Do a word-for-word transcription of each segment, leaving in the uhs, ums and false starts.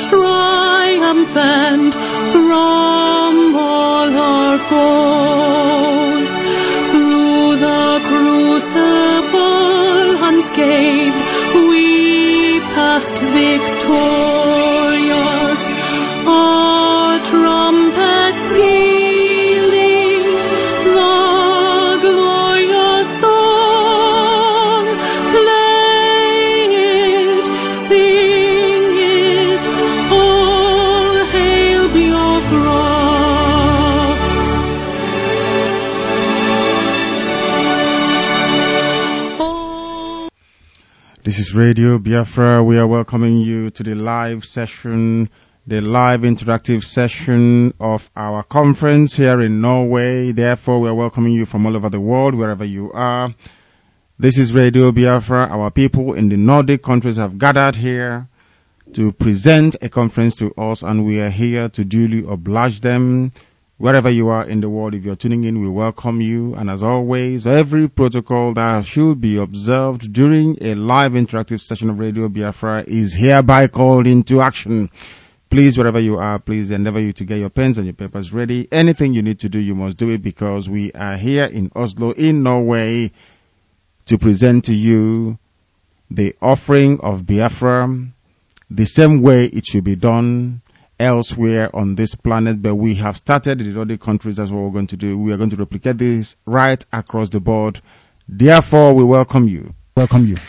triumphant from all her foes. Through the crucible unscathed we passed victorious, our trumpets pealing the glorious song. Play it, sing it, all hail Biafra. This is Radio Biafra. We are welcoming you to the live session, the live interactive session of our conference here in Norway. Therefore, we are welcoming you from all over the world, wherever you are. This is Radio Biafra. Our people in the Nordic countries have gathered here to present a conference to us, and we are here to duly oblige them. Wherever you are in the world, if you're tuning in, we welcome you. And as always, every protocol that should be observed during a live interactive session of Radio Biafra is hereby called into action. Please, wherever you are, please endeavor you to get your pens and your papers ready. Anything you need to do, you must do it, because we are here in Oslo, in Norway, to present to you the offering of Biafra the same way it should be done elsewhere on this planet. But we have started in the other countries. That's what we're going to do. We are going to replicate this right across the board. Therefore, we welcome you. Welcome you.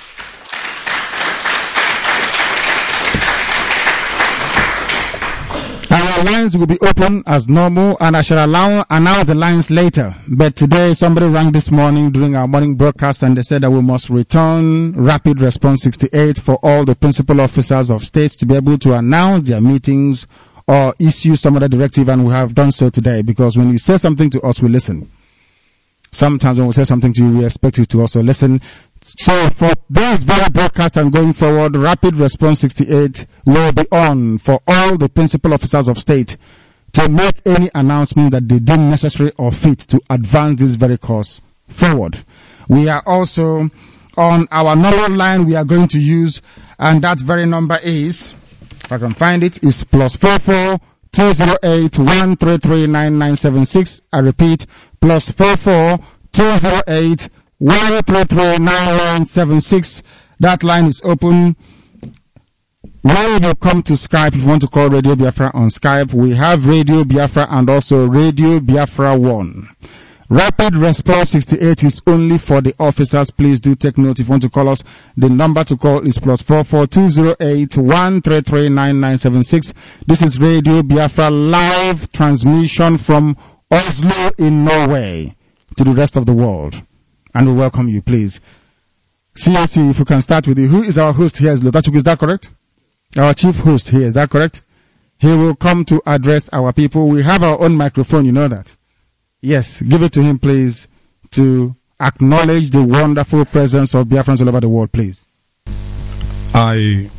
Our lines will be open as normal, and I shall allow announce the lines later. But today, somebody rang this morning during our morning broadcast, and they said that we must return Rapid Response sixty-eight for all the principal officers of states to be able to announce their meetings or issue some other directive, and we have done so today, because when you say something to us, we listen. Sometimes when we say something to you, we expect you to also listen. So for this very broadcast and going forward, Rapid Response sixty-eight will be on for all the principal officers of state to make any announcement that they deem necessary or fit to advance this very cause forward. We are also on our normal line we are going to use, and that very number is, if I can find it, is plus four four two zero eight one three three nine nine seven six. I repeat, plus four four two zero eight one three three nine nine seven six. That line is open. When you come to Skype, if you want to call Radio Biafra on Skype, we have Radio Biafra and also Radio Biafra one. Rapid Response sixty-eight is only for the officers. Please do take note. If you want to call us, the number to call is plus four four two zero eight one three three nine nine seven six. This is Radio Biafra live transmission from Oslo in Norway to the rest of the world. And we welcome you, please. C S C, if you can start with you. Who is our host here? Is Lotachuk, is that correct? Our chief host here, is that correct? He will come to address our people. We have our own microphone, you know that. Yes, give it to him, please, to acknowledge the wonderful presence of Biafrans all over the world, please. I,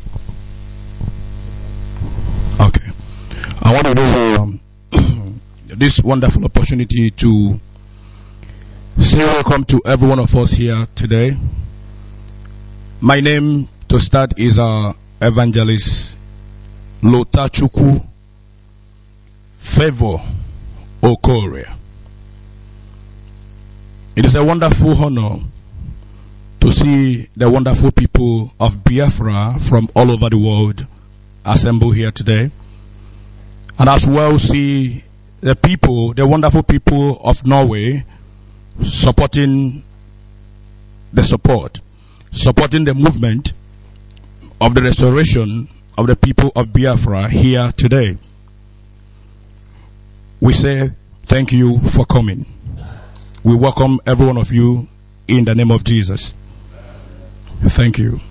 okay. I want to use um, this wonderful opportunity to say welcome to every one of us here today. My name, to start, is our evangelist Lotachukwu Favor Okorie. It is a wonderful honor to see the wonderful people of Biafra from all over the world assemble here today, and as well see the people, the wonderful people of Norway supporting the support, supporting the movement of the restoration of the people of Biafra here today. We say thank you for coming. We welcome every one of you in the name of Jesus. Thank you.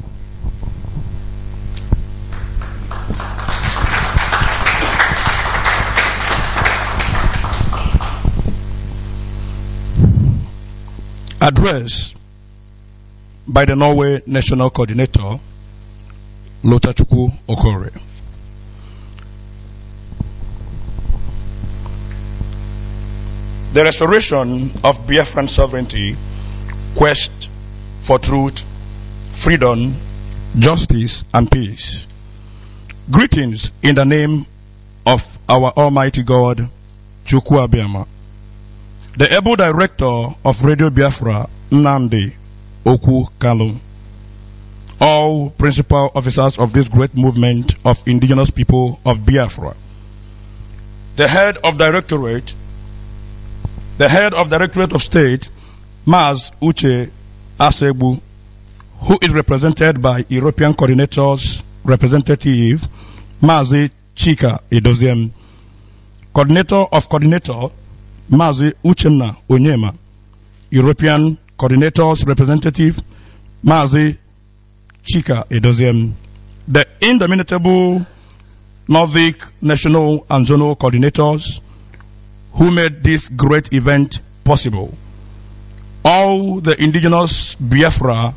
Address by the Norway National Coordinator, Lotachukwu Okorie. The restoration of Biafran sovereignty, quest for truth, freedom, justice, and peace Greetings in the name of our Almighty God, Chukwu Abiyama. The able director of Radio Biafra, Nnamdi Okwu Kalu. All principal officers of this great movement of indigenous people of Biafra. The head of directorate, the head of Directorate of State, Maz Uche Asebu, who is represented by European Coordinators Representative, Mazi Chika Edoziem, Coordinator of Coordinator, Mazi Uchenna Onyema, European Coordinators Representative, Mazi Chika Edoziem, the indomitable Nordic National and Zonal Coordinators who made this great event possible. All the indigenous Biafra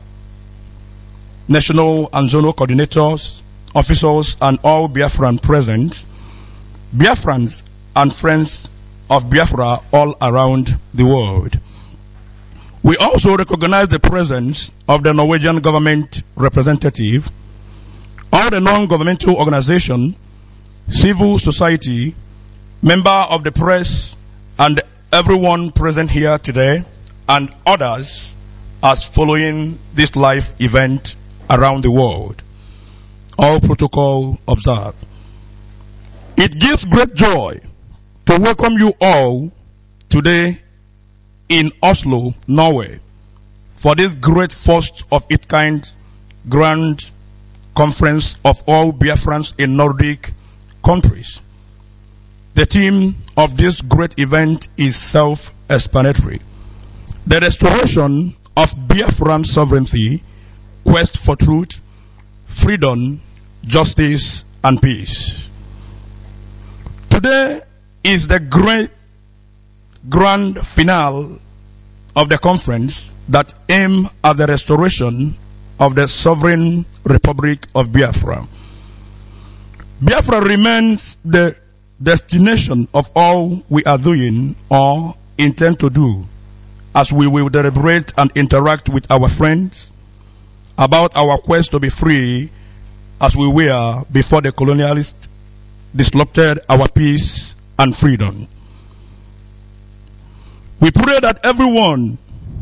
National and Zonal Coordinators, officers, and all Biafran present, Biafrans and friends of Biafra all around the world. We also recognize the presence of the Norwegian government representative, all the non-governmental organization, civil society, member of the press, and everyone present here today, and others as following this live event around the world. All protocol observed. It gives great joy to welcome you all today in Oslo, Norway, for this great first of its kind grand conference of all Biafrans in Nordic countries. The theme of this great event is self-explanatory. The restoration of Biafran sovereignty, quest for truth, freedom, justice, and peace. Today is the great grand finale of the conference that aims at the restoration of the sovereign Republic of Biafra. Biafra remains the destination of all we are doing or intend to do, as we will deliberate and interact with our friends about our quest to be free as we were before the colonialists disrupted our peace and freedom. We pray that everyone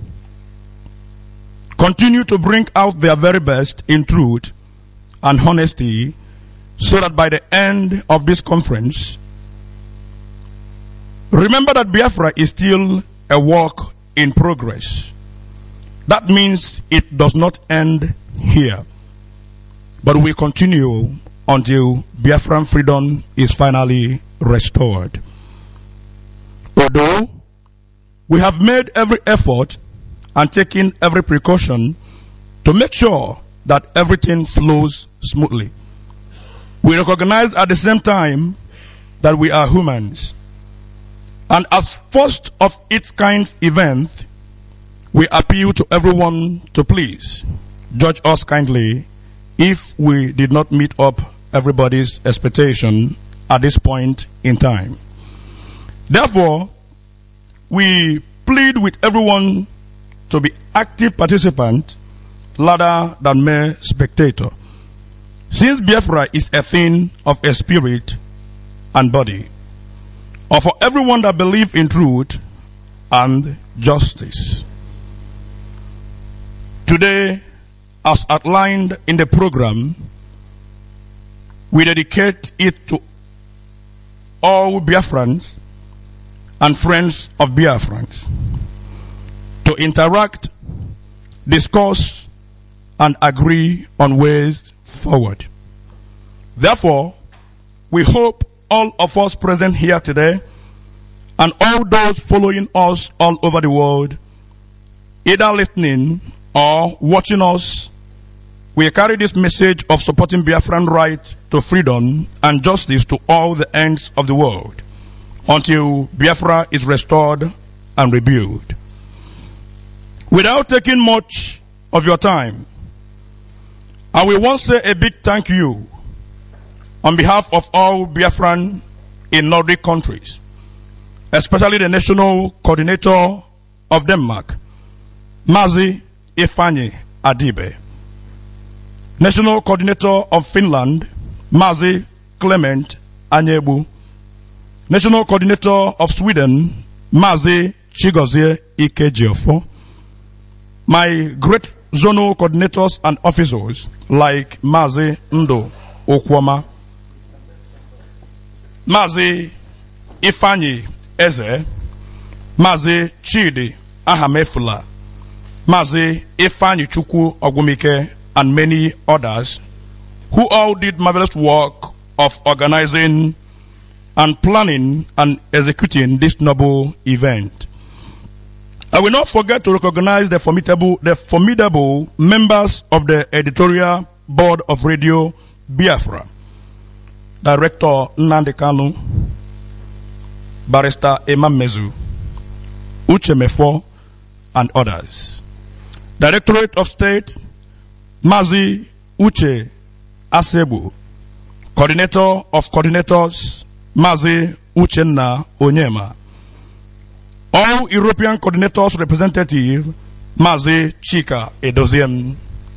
continue to bring out their very best in truth and honesty, so that by the end of this conference, remember that Biafra is still a work in progress. That means it does not end here, but will continue until Biafran freedom is finally restored. Although we have made every effort and taken every precaution to make sure that everything flows smoothly, we recognize at the same time that we are humans. And as first of its kind event, we appeal to everyone to please judge us kindly if we did not meet up everybody's expectation at this point in time. Therefore, we plead with everyone to be active participant rather than mere spectator, since Biafra is a thing of a spirit and body, or for everyone that believes in truth and justice. Today, as outlined in the program, we dedicate it to all Biafrans and friends of Biafrans to interact, discuss, and agree on ways forward. Therefore, we hope all of us present here today and all those following us all over the world, either listening or watching us, we carry this message of supporting Biafran right to freedom and justice to all the ends of the world until Biafra is restored and rebuilt. Without taking much of your time, I will once say a big thank you on behalf of all Biafran in Nordic countries, especially the National Coordinator of Denmark, Mazi Ifani Adibe, National Coordinator of Finland, Mazi Clement Anyebu. National Coordinator of Sweden, Mazi Chigozie Ikejiofo. My great zonal coordinators and officers like Mazi Ndo Okwama, Mazi Ifani Eze, Mazi Chidi Ahamefula, Mazi Ifani Chukwu Ogumike, and many others who all did marvelous work of organizing and planning and executing this noble event. I will not forget to recognize the formidable, the formidable members of the editorial board of Radio Biafra, Director Nnamdi Kanu, Barrister Emma Mezu, Uche Mefo, and others. Directorate of State, Mazi Uche Asebu, Coordinator of Coordinators, Mazi Uchenna Onyema. All European Coordinators Representative, Mazi Chika Edoziem.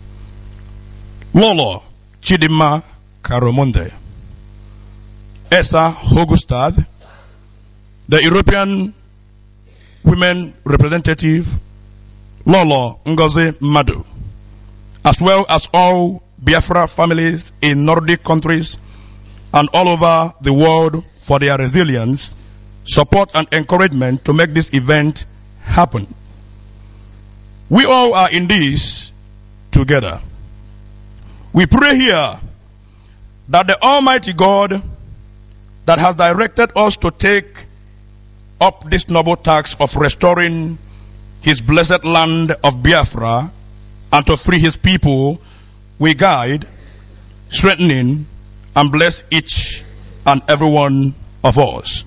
Lolo Chidima Karomonde. Esa Hogustad. The European Women Representative, Lolo Ngozi Madu. As well as all Biafra families in Nordic countries and all over the world for their resilience, support and encouragement to make this event happen. We all are in this together. We pray here that the Almighty God that has directed us to take up this noble task of restoring His blessed land of Biafra and to free His people will guide, strengthening, and bless each and every one of us.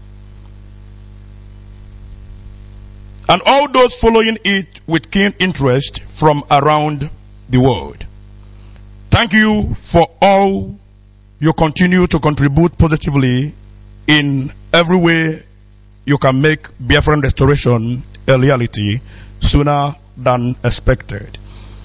And all those following it with keen interest from around the world. Thank you for all you continue to contribute positively in every way you can make Biafran restoration a reality sooner than expected.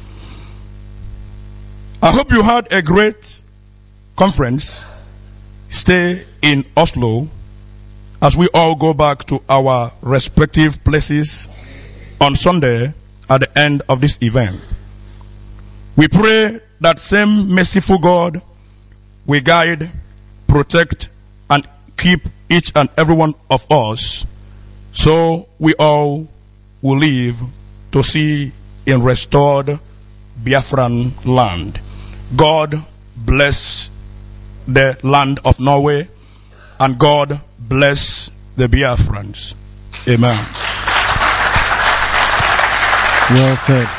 I hope you had a great conference stay in Oslo as we all go back to our respective places on Sunday at the end of this event. We pray that same merciful God will guide, protect, and keep each and every one of us so we all will live to see in restored Biafran land. God bless the land of Norway, and God bless the Biafrans. Amen. Well said.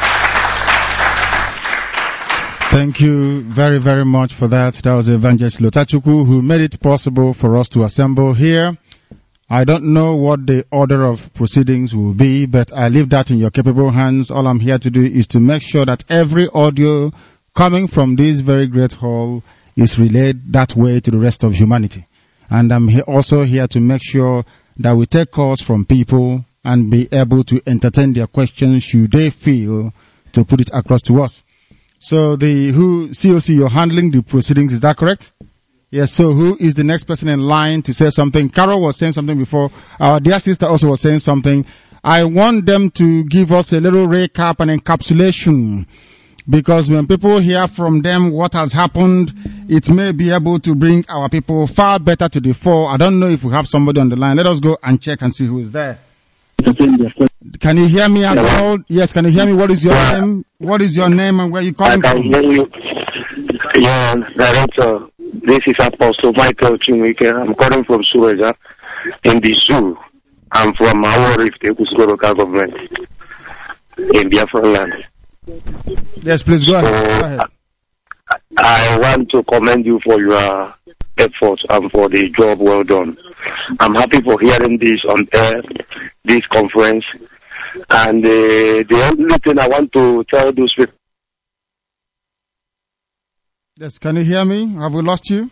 Thank you very, very much for that. That was Evangelist Lotachukwu who made it possible for us to assemble here. I don't know what the order of proceedings will be, but I leave that in your capable hands. All I'm here to do is to make sure that every audio coming from this very great hall is relayed that way to the rest of humanity. And I'm he- also here to make sure that we take calls from people and be able to entertain their questions should they feel to put it across to us. So the who C O C, you're handling the proceedings, is that correct? Yes, so who is the next person in line to say something? Carol was saying something before. Our dear sister also was saying something. I want them to give us a little recap and encapsulation, because when people hear from them what has happened, it may be able to bring our people far better to the fore. I don't know if we have somebody on the line. Let us go and check and see who is there. Can you hear me at all? Yes, can you hear me? What is your name? What is your name and where you calling I can from? hear you. Yeah, Director. This is Apostle Michael Chinwike. I'm calling from Sueza in the zoo. I'm from our Rift, Ekusko local government in Biafra land. Yes, please go ahead. So, Go ahead. I want to commend you for your efforts and for the job well done. I'm happy for hearing this on air, this conference. And uh, the only thing I want to tell those people. Yes, can you hear me? Have we lost you?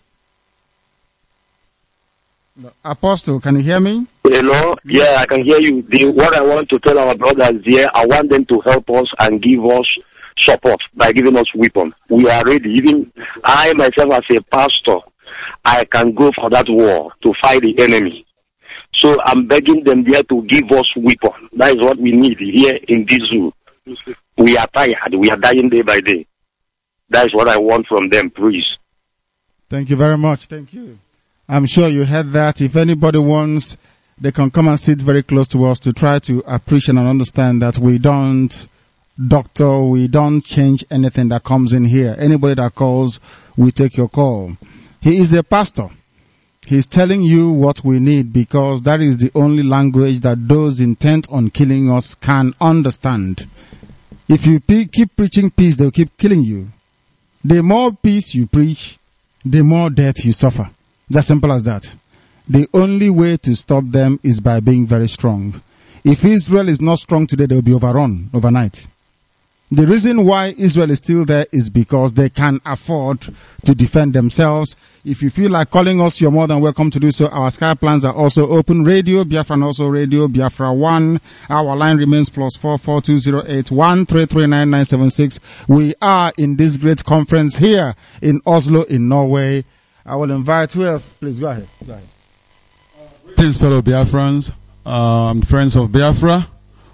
No. Apostle, can you hear me? Hello? Yeah, I can hear you. The, what I want to tell our brothers here, I want them to help us and give us support by giving us weapons. We are ready. Even I myself as a pastor, I can go for that war to fight the enemy. So I'm begging them there to give us weapons. That is what we need here in this zoo. We are tired. We are dying day by day. That is what I want from them, please. Thank you very much. Thank you. I'm sure you heard that. If anybody wants, they can come and sit very close to us to try to appreciate and understand that we don't doctor, we don't change anything that comes in here. Anybody that calls, we take your call. He is a pastor. He's telling you what we need because that is the only language that those intent on killing us can understand. If you pe- keep preaching peace, they'll keep killing you. The more peace you preach, the more death you suffer. It's as simple as that. The only way to stop them is by being very strong. If Israel is not strong today, they'll be overrun overnight. The reason why Israel is still there is because they can afford to defend themselves. If you feel like calling us, you're more than welcome to do so. Our Skype plans are also open. Radio Biafra and also Radio Biafra one. Our line remains plus four four two zero eight one three three nine nine seven six. We are in this great conference here in Oslo, in Norway. I will invite, who else? Please go ahead. Go ahead. Greetings, fellow Biafrans, um, friends of Biafra.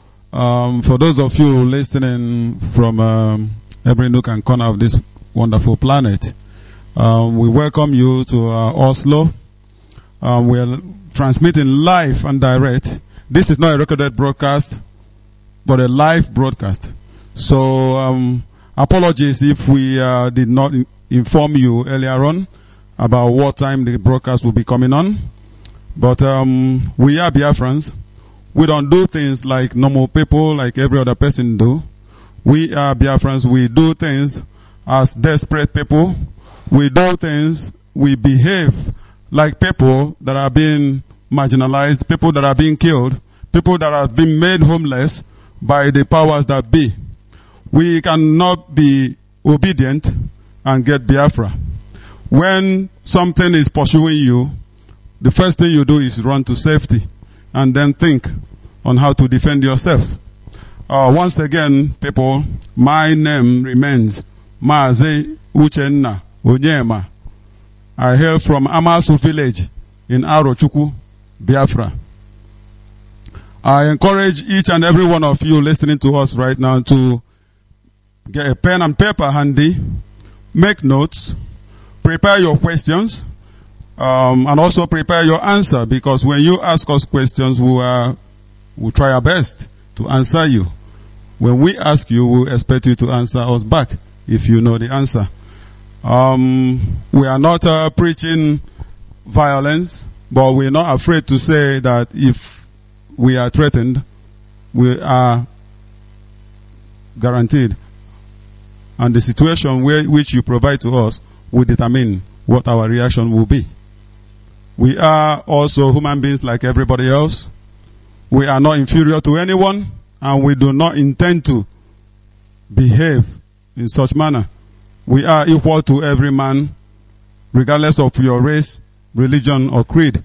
Um, for those of you listening from um, every nook and corner of this wonderful planet, um, we welcome you to uh, Oslo. Um, we are transmitting live and direct. This is not a recorded broadcast, but a live broadcast. So, um, apologies if we uh, did not in- inform you earlier on about what time the broadcast will be coming on. But um, we are Biafrans. We don't do things like normal people, like every other person do. We are Biafrans. We do things as desperate people. We do things, we behave like people that are being marginalized, people that are being killed, people that have been made homeless by the powers that be. We cannot be obedient and get Biafra. When something is pursuing you, the first thing you do is run to safety and then think on how to defend yourself. Uh, once again, people, my name remains Maazị Uchenna Onyema. I hail from Amasu village in Arochukwu, Biafra. I encourage each and every one of you listening to us right now to get a pen and paper handy, make notes, prepare your questions, Um, and also prepare your answer, because when you ask us questions, we will we'll try our best to answer you. When we ask you, we'll expect you to answer us back if you know the answer. Um, we are not uh, preaching violence, but we're not afraid to say that if we are threatened, we are guaranteed. And the situation where, which you provide to us will determine what our reaction will be. We are also human beings like everybody else. We are not inferior to anyone, and we do not intend to behave in such manner. We are equal to every man, regardless of your race, religion, or creed.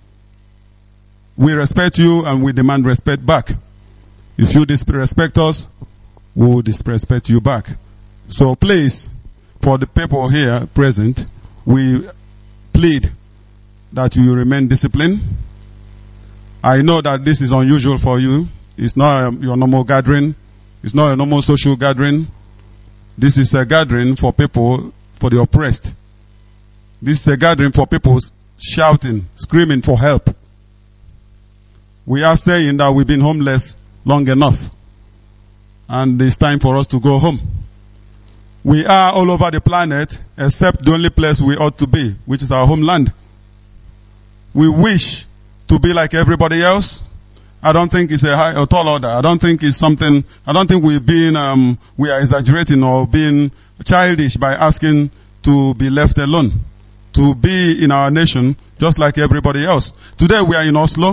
We respect you, and we demand respect back. If you disrespect us, we will disrespect you back. So please, for the people here present, we plead that you remain disciplined. I know that this is unusual for you. It's not your normal gathering. It's not a normal social gathering. This is a gathering for people, for the oppressed. This is a gathering for people shouting, screaming for help. We are saying that we've been homeless long enough, and it's time for us to go home. We are all over the planet, except the only place we ought to be, which is our homeland. We wish to be like everybody else. I don't think it's a high or tall order. I don't think it's something, I don't think we're being, um, we are exaggerating or being childish by asking to be left alone. To be in our nation just like everybody else. Today we are in Oslo.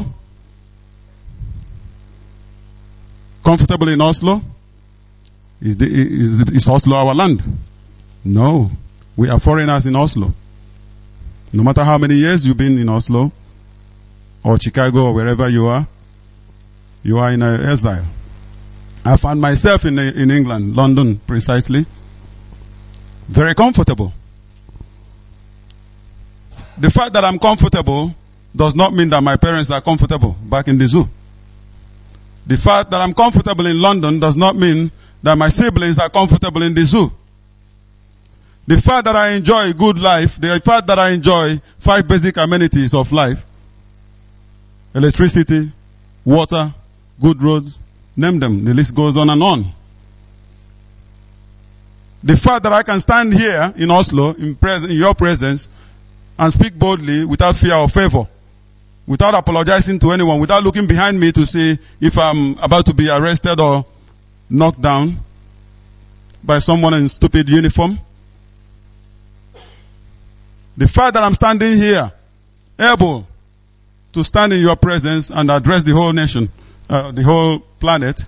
Comfortable in Oslo. Is, the, is, is Oslo our land? No. We are foreigners in Oslo. No matter how many years you've been in Oslo, or Chicago, or wherever you are, you are in exile. I found myself in in England, London precisely, very comfortable. The fact that I'm comfortable does not mean that my parents are comfortable back in the zoo. The fact that I'm comfortable in London does not mean that my siblings are comfortable in the zoo. The fact that I enjoy a good life, the fact that I enjoy five basic amenities of life, electricity, water, good roads, name them, the list goes on and on. The fact that I can stand here in Oslo, in, pres- in your presence, and speak boldly without fear or favor, without apologizing to anyone, without looking behind me to see if I'm about to be arrested or knocked down by someone in stupid uniform. The fact that I'm standing here, able to stand in your presence and address the whole nation, uh, the whole planet,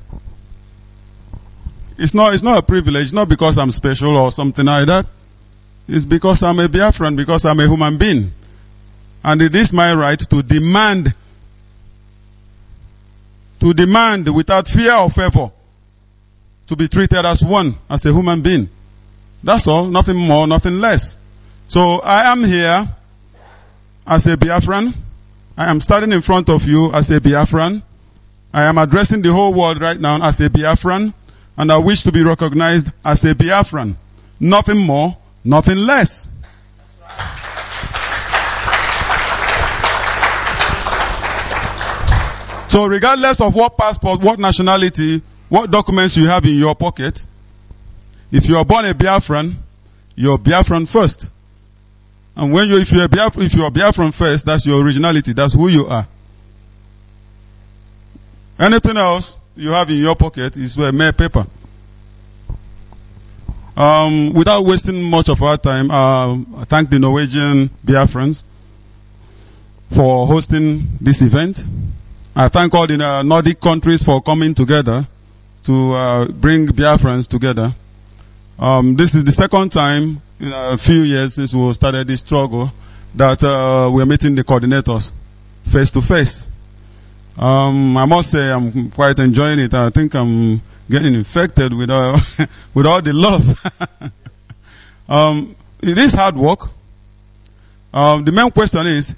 it's not, it's not a privilege. It's not because I'm special or something like that. It's because I'm a Biafran, because I'm a human being. And it is my right to demand, to demand without fear or favor, to be treated as one, as a human being. That's all, nothing more, nothing less. So I am here as a Biafran. I am standing in front of you as a Biafran. I am addressing the whole world right now as a Biafran, and I wish to be recognized as a Biafran. Nothing more, nothing less. So regardless of what passport, what nationality, what documents you have in your pocket, if you are born a Biafran, you're Biafran first. And when you, if you're Biafran, if you're Biafran first, that's your originality, that's who you are. Anything else you have in your pocket is a mere paper. Um, without wasting much of our time, uh, I thank the Norwegian Biafrans for hosting this event. I thank all the uh, Nordic countries for coming together to uh, bring Biafrans together. Um, this is the second time in a few years since we started this struggle that uh, we're meeting the coordinators face to face. Um, I must say I'm quite enjoying it. I think I'm getting infected with uh, with all the love. um, it is hard work. Um, the main question is: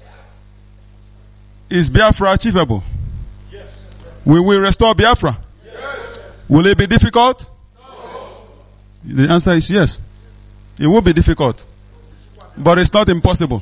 is Biafra achievable? Yes. Will we restore Biafra? Yes. Will it be difficult? The answer is yes. It will be difficult. But it's not impossible.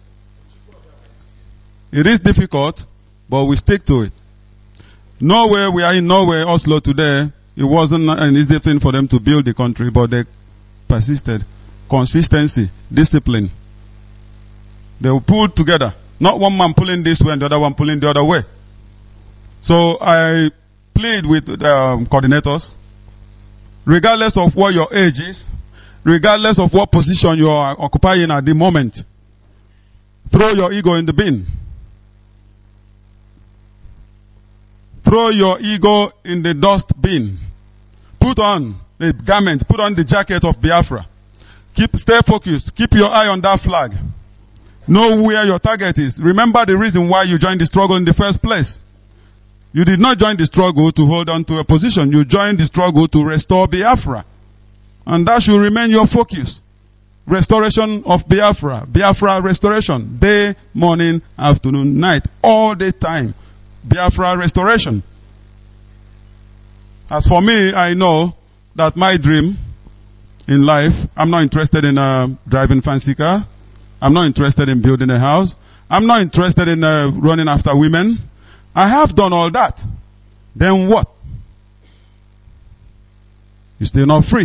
It is difficult, but we stick to it. Norway, we are in Norway, Oslo today. It wasn't an easy thing for them to build the country, but they persisted. Consistency, discipline. They were pulled together. Not one man pulling this way and the other one pulling the other way. So I plead with um, coordinators, regardless of what your age is, regardless of what position you are occupying at the moment, throw your ego in the bin. Throw your ego in the dust bin. Put on the garment, put on the jacket of Biafra. Keep, stay focused. Keep your eye on that flag. Know where your target is. Remember the reason why you joined the struggle in the first place. You did not join the struggle to hold on to a position. You joined the struggle to restore Biafra. And that should remain your focus. Restoration of Biafra. Biafra restoration. Day, morning, afternoon, night. All the time. Biafra restoration. As for me, I know that my dream in life, I'm not interested in uh, driving fancy car. I'm not interested in building a house. I'm not interested in uh, running after women. I have done all that. Then what? You're still not free.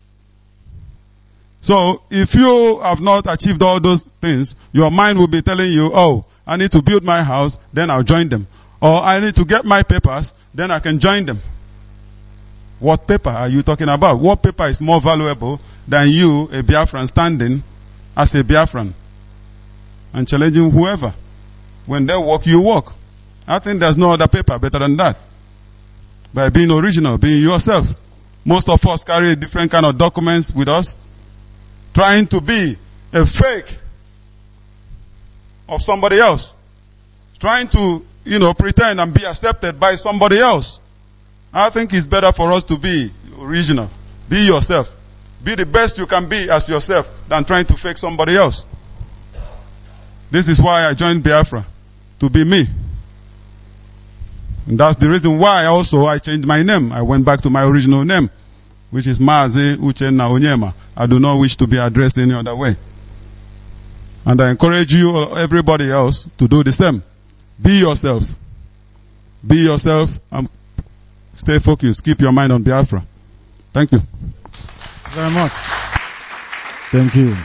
So, if you have not achieved all those things, your mind will be telling you, oh, I need to build my house, then I'll join them. Or I need to get my papers, then I can join them. What paper are you talking about? What paper is more valuable than you, a Biafran, standing as a Biafran and challenging whoever? When they walk, you walk. I think there's no other paper better than that. By being original, being yourself. Most of us carry different kind of documents with us, trying to be a fake of somebody else. Trying to, you know, pretend and be accepted by somebody else. I think it's better for us to be original. Be yourself. Be the best you can be as yourself than trying to fake somebody else. This is why I joined Biafra, to be me. And that's the reason why also I changed my name. I went back to my original name, which is Mazi Uchenna Onyema. I do not wish to be addressed any other way. And I encourage you, everybody else, to do the same. Be yourself. Be yourself and stay focused. Keep your mind on Biafra. Thank you. Very much. Thank you.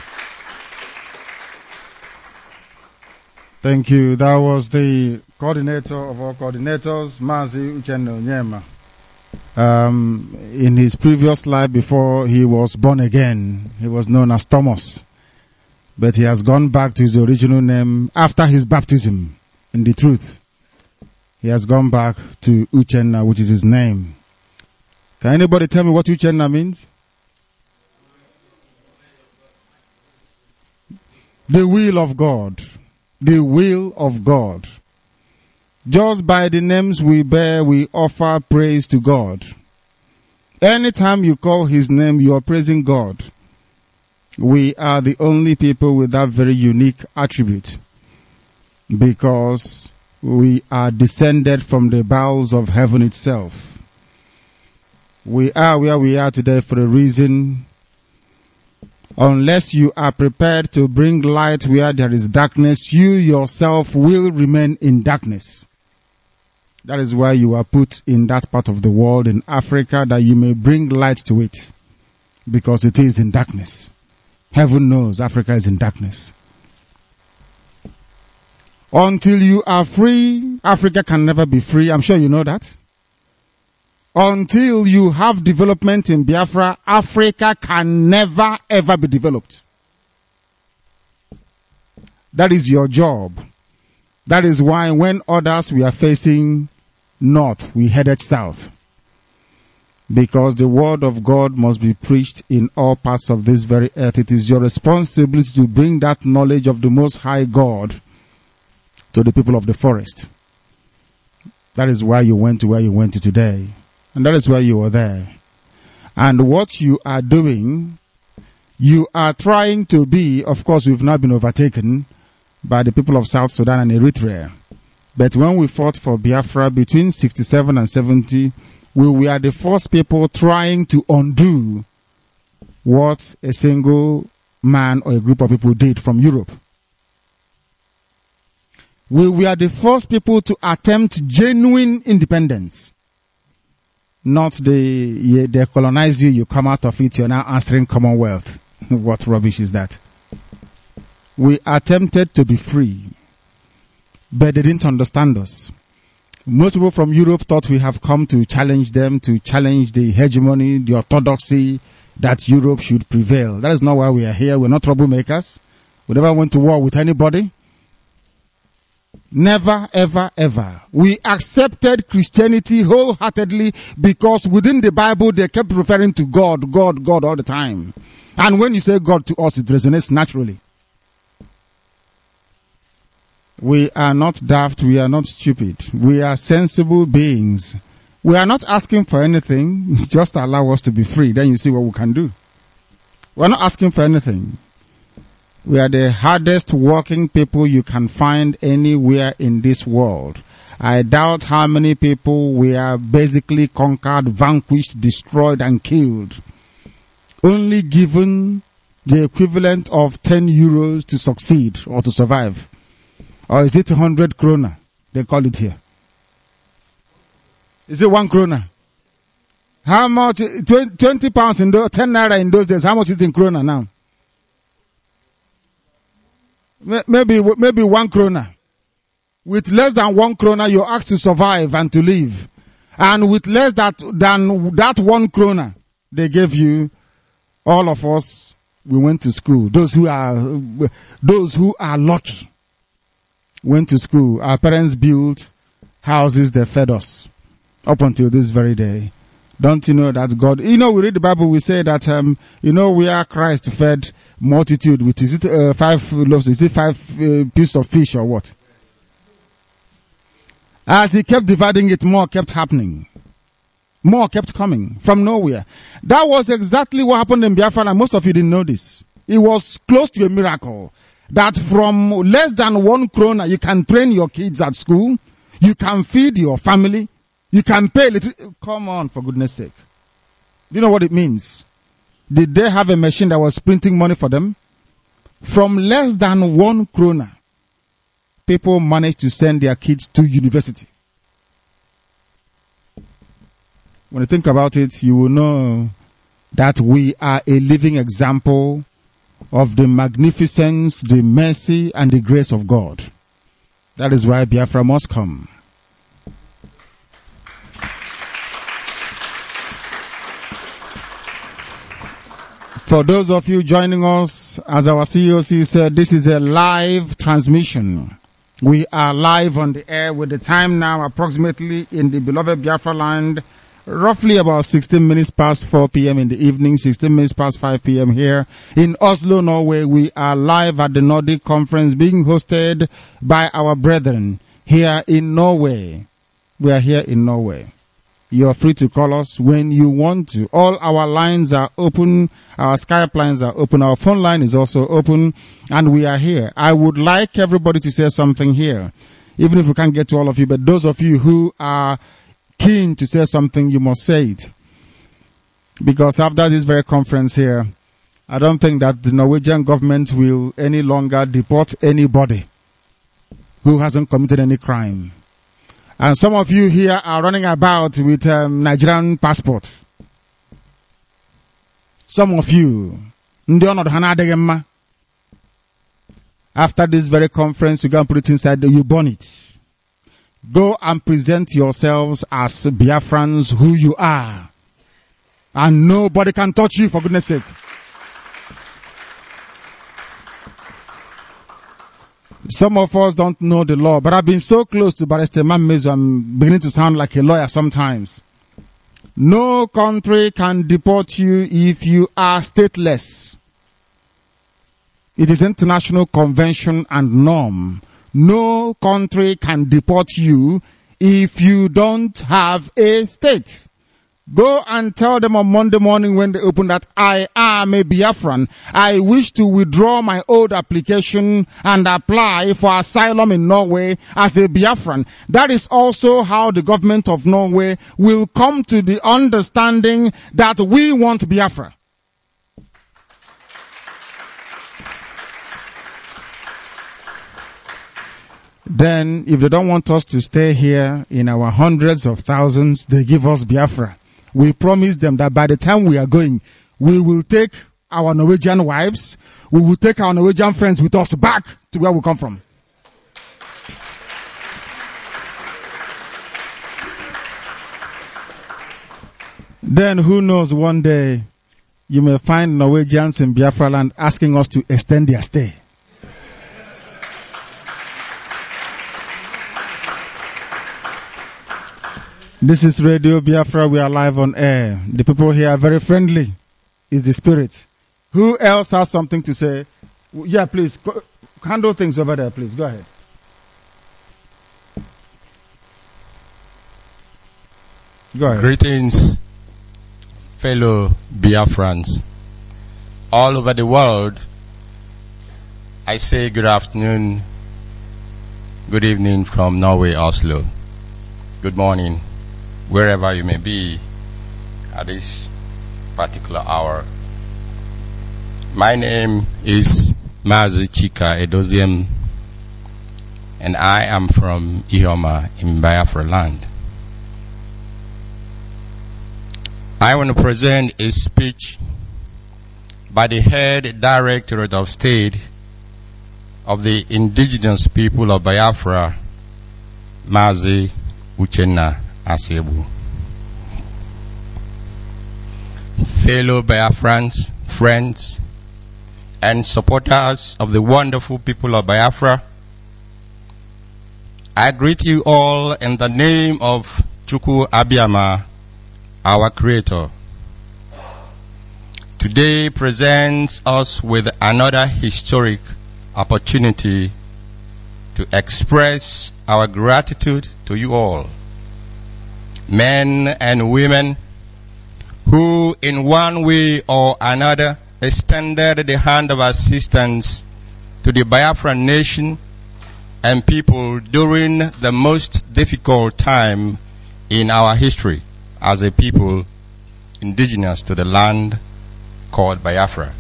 Thank you. That was the coordinator of all coordinators, Mazi Uchenna Onyema. Um, in his previous life before he was born again, he was known as Thomas. But he has gone back to his original name after his baptism in the truth. He has gone back to Uchenna, which is his name. Can anybody tell me what Uchenna means? The will of God. The will of God. Just by the names we bear, we offer praise to God. Anytime you call his name, you are praising God. We are the only people with that very unique attribute, because we are descended from the bowels of heaven itself. We are where we are today for a reason. Unless you are prepared to bring light where there is darkness, you yourself will remain in darkness. That is why you are put in that part of the world, in Africa, that you may bring light to it, because it is in darkness. Heaven knows Africa is in darkness. Until you are free, Africa can never be free. I'm sure you know that. Until you have development in Biafra, Africa can never ever be developed. That is your job. That is why when others were facing north, we headed south. Because the word of God must be preached in all parts of this very earth. It is your responsibility to bring that knowledge of the Most High God to the people of the forest. That is why you went to where you went to today. And that is why you are there. And what you are doing, you are trying to be, of course, we've now been overtaken by the people of South Sudan and Eritrea. But when we fought for Biafra between sixty-seven and seventy, we were the first people trying to undo what a single man or a group of people did from Europe. We were the first people to attempt genuine independence. Not the, they colonize you, you come out of it, you're now answering Commonwealth. What rubbish is that? We attempted to be free, but they didn't understand us. Most people from Europe thought we have come to challenge them, to challenge the hegemony, the orthodoxy that Europe should prevail. That is not why we are here. We're not troublemakers. We never went to war with anybody. Never, ever, ever. We accepted Christianity wholeheartedly because within the Bible they kept referring to God, God, God all the time. And when you say God to us, it resonates naturally. We are not daft, we are not stupid. We are sensible beings. We are not asking for anything, just allow us to be free, then you see what we can do. We are not asking for anything. We are the hardest working people you can find anywhere in this world. I doubt how many people were basically conquered, vanquished, destroyed and killed. Only given the equivalent of ten euros to succeed or to survive. Or is it one hundred krona? They call it here. Is it one krona? How much? twenty pounds in those, ten naira in those days. How much is it in krona now? Maybe, maybe one krona. With less than one krona, you're asked to survive and to live. And with less that, than that one krona, they gave you, all of us, we went to school. Those who are, those who are lucky went to school. Our parents built houses that fed us up until this very day. Don't you know that God, you know, we read the Bible, we say that, um, you know, where Christ fed multitude with, is it uh, five loaves, is it five uh, pieces of fish or what? As he kept dividing it, more kept happening. More kept coming from nowhere. That was exactly what happened in Biafra, and most of you didn't know this. It was close to a miracle that from less than one krona, you can train your kids at school, you can feed your family, you can pay little. Come on, for goodness sake. Do you know what it means? Did they have a machine that was printing money for them? From less than one krona, people managed to send their kids to university. When you think about it, you will know that we are a living example of the magnificence, the mercy, and the grace of God. That is why Biafra must come. For those of you joining us, as our C E O C said, this is a live transmission. We are live on the air with the time now approximately in the beloved Biafra land, roughly about sixteen minutes past four p.m. in the evening, sixteen minutes past five p.m. here in Oslo, Norway. We are live at the Nordic Conference being hosted by our brethren here in Norway. We are here in Norway. You are free to call us when you want to. All our lines are open. Our Skype lines are open. Our phone line is also open. And we are here. I would like everybody to say something here. Even if we can't get to all of you. But those of you who are keen to say something, you must say it. Because after this very conference here, I don't think that the Norwegian government will any longer deport anybody who hasn't committed any crime. And some of you here are running about with um, Nigerian passport. Some of you, after this very conference, you go and put it inside, you burn it. Go and present yourselves as Biafrans who you are. And nobody can touch you, for goodness sake. Some of us don't know the law, but I've been so close to Barrister Mammezo, I'm beginning to sound like a lawyer sometimes. No country can deport you if you are stateless. It is international convention and norm. No country can deport you if you don't have a state. Go and tell them on Monday morning when they open that I am a Biafran. I wish to withdraw my old application and apply for asylum in Norway as a Biafran. That is also how the government of Norway will come to the understanding that we want Biafra. Then, if they don't want us to stay here in our hundreds of thousands, they give us Biafra. We promise them that by the time we are going, we will take our Norwegian wives, we will take our Norwegian friends with us back to where we come from. Then who knows, one day you may find Norwegians in Biafra land asking us to extend their stay. This is Radio Biafra. We are live on air. The people here are very friendly. It's the spirit. Who else has something to say? Yeah, please. Handle things over there, please. Go ahead. Go ahead. Greetings, fellow Biafrans. All over the world, I say good afternoon, good evening from Norway, Oslo. Good morning, wherever you may be at this particular hour. My name is Mazi Chika Edoziem, and I am from Ihoma in Biafra land. I want to present a speech by the head Directorate of State of the indigenous people of Biafra, Mazi Uchenna Asebu. Fellow Biafrans, friends, and supporters of the wonderful people of Biafra, I greet you all in the name of Chukwu Abiyama, our Creator. Today presents us with another historic opportunity to express our gratitude to you all. men and women who in one way or another extended the hand of assistance to the Biafran nation and people during the most difficult time in our history as a people indigenous to the land called Biafra.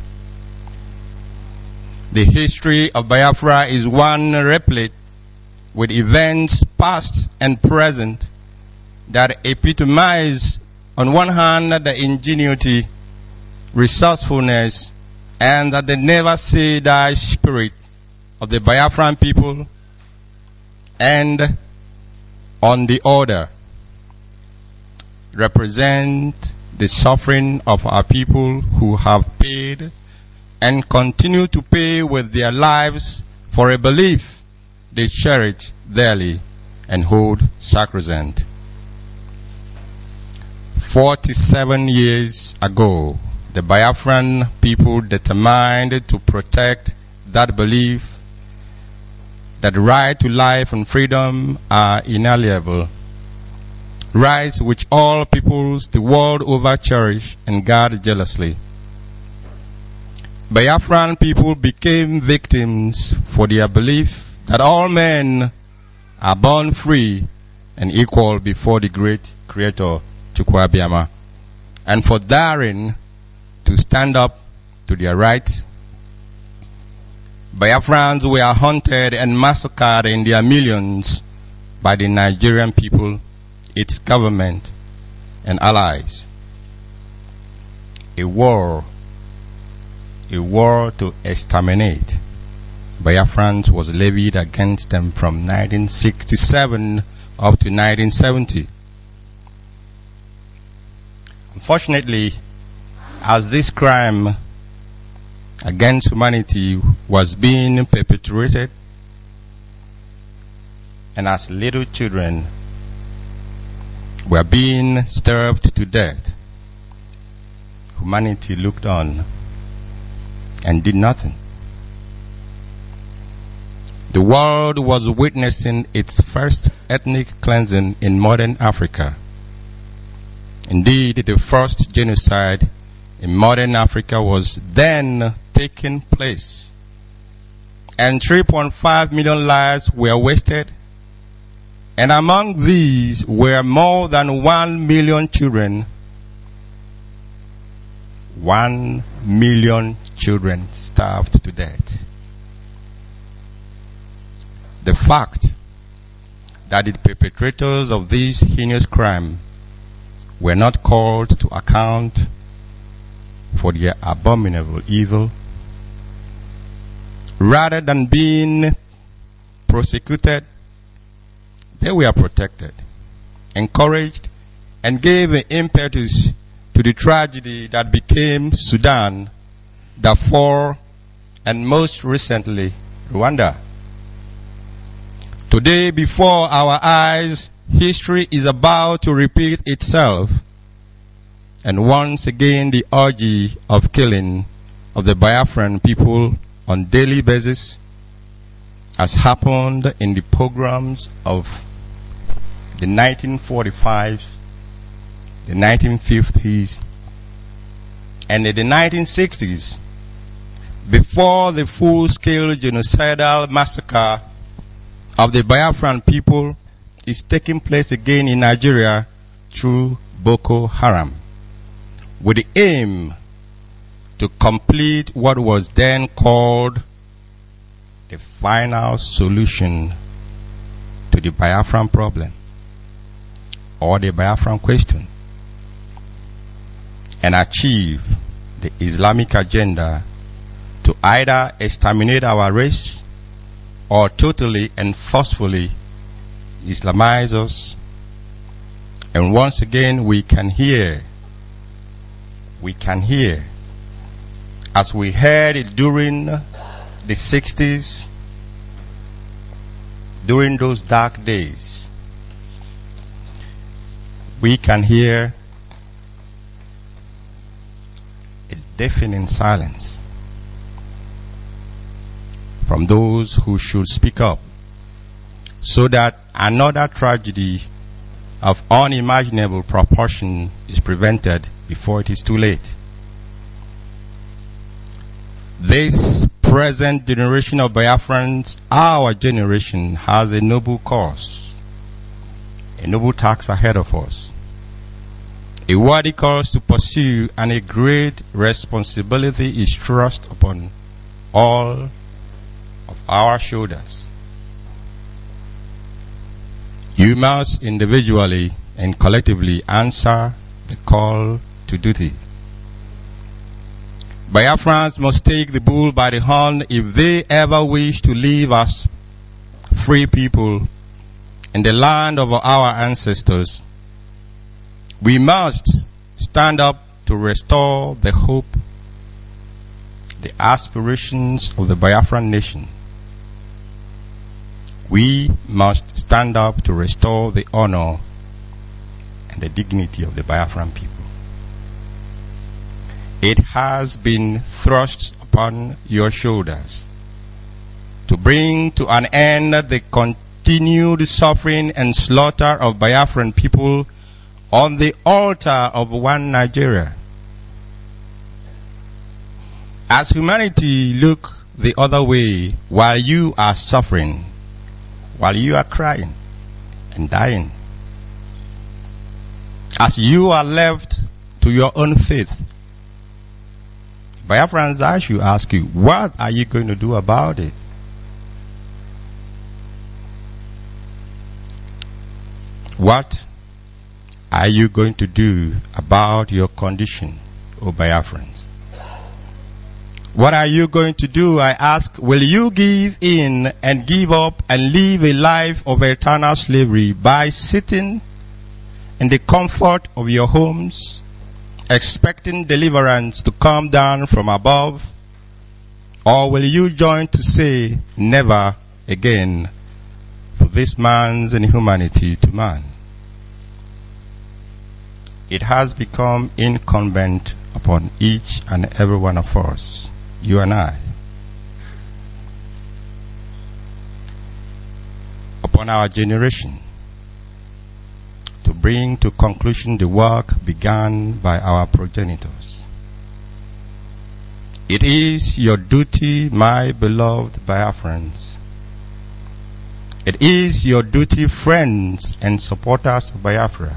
The history of Biafra is one replete with events past and present that epitomize, on one hand, the ingenuity, resourcefulness, and the never say die spirit of the Biafran people, and on the other, represent the suffering of our people who have paid and continue to pay with their lives for a belief they cherish dearly and hold sacrosanct. Forty-seven years ago, the Biafran people determined to protect that belief that the right to life and freedom are inalienable, rights which all peoples the world over cherish and guard jealously. Biafran people became victims for their belief that all men are born free and equal before the great Creator, Chukwu Abiyama, and for daring to stand up to their rights. Biafrans were hunted and massacred in their millions by the Nigerian people, its government, and allies. A war, a war to exterminate Biafrans was levied against them from nineteen sixty-seven up to nineteen seventy. Unfortunately, as this crime against humanity was being perpetrated, and as little children were being starved to death, humanity looked on and did nothing. The world was witnessing its first ethnic cleansing in modern Africa. Indeed, the first genocide in modern Africa was then taking place, and three point five million lives were wasted, and among these were more than one million children. One million children starved to death. The fact that the perpetrators of this heinous crime were not called to account for their abominable evil, rather than being prosecuted, they were protected, encouraged, and gave an impetus to the tragedy that became Sudan, Darfur, and most recently, Rwanda. Today, before our eyes, history is about to repeat itself, and once again the orgy of killing of the Biafran people on daily basis has happened in the pogroms of the nineteen forty-five, the nineteen fifties, and in the nineteen sixties, before the full-scale genocidal massacre of the Biafran people is taking place again in Nigeria through Boko Haram, with the aim to complete what was then called the final solution to the Biafran problem, or the Biafran question, and achieve the Islamic agenda to either exterminate our race or totally and forcefully Islamize us. And once again we can hear, we can hear, as we heard it during the sixties, during those dark days, we can hear a deafening silence from those who should speak up, so that another tragedy of unimaginable proportion is prevented before it is too late. This present generation of Biafrans, our generation, has a noble cause, a noble task ahead of us, a worthy cause to pursue, and a great responsibility is thrust upon all of our shoulders. You must individually and collectively answer the call to duty. Biafrans must take the bull by the horn if they ever wish to live as free people in the land of our ancestors. We must stand up to restore the hope, the aspirations of the Biafran nation. We must stand up to restore the honor and the dignity of the Biafran people. It has been thrust upon your shoulders to bring to an end the continued suffering and slaughter of Biafran people on the altar of one Nigeria. As humanity look the other way while you are suffering, while you are crying and dying, as you are left to your own faith, Biafrans, I should ask you, what are you going to do about it? What are you going to do about your condition, O Biafrans? What are you going to do, I ask? Will you give in and give up and live a life of eternal slavery by sitting in the comfort of your homes, expecting deliverance to come down from above? Or will you join to say, never again for this man's inhumanity to man? It has become incumbent upon each and every one of us, you and I, upon our generation, to bring to conclusion the work begun by our progenitors. It is your duty, my beloved Biafrans. It is your duty, friends and supporters of Biafra.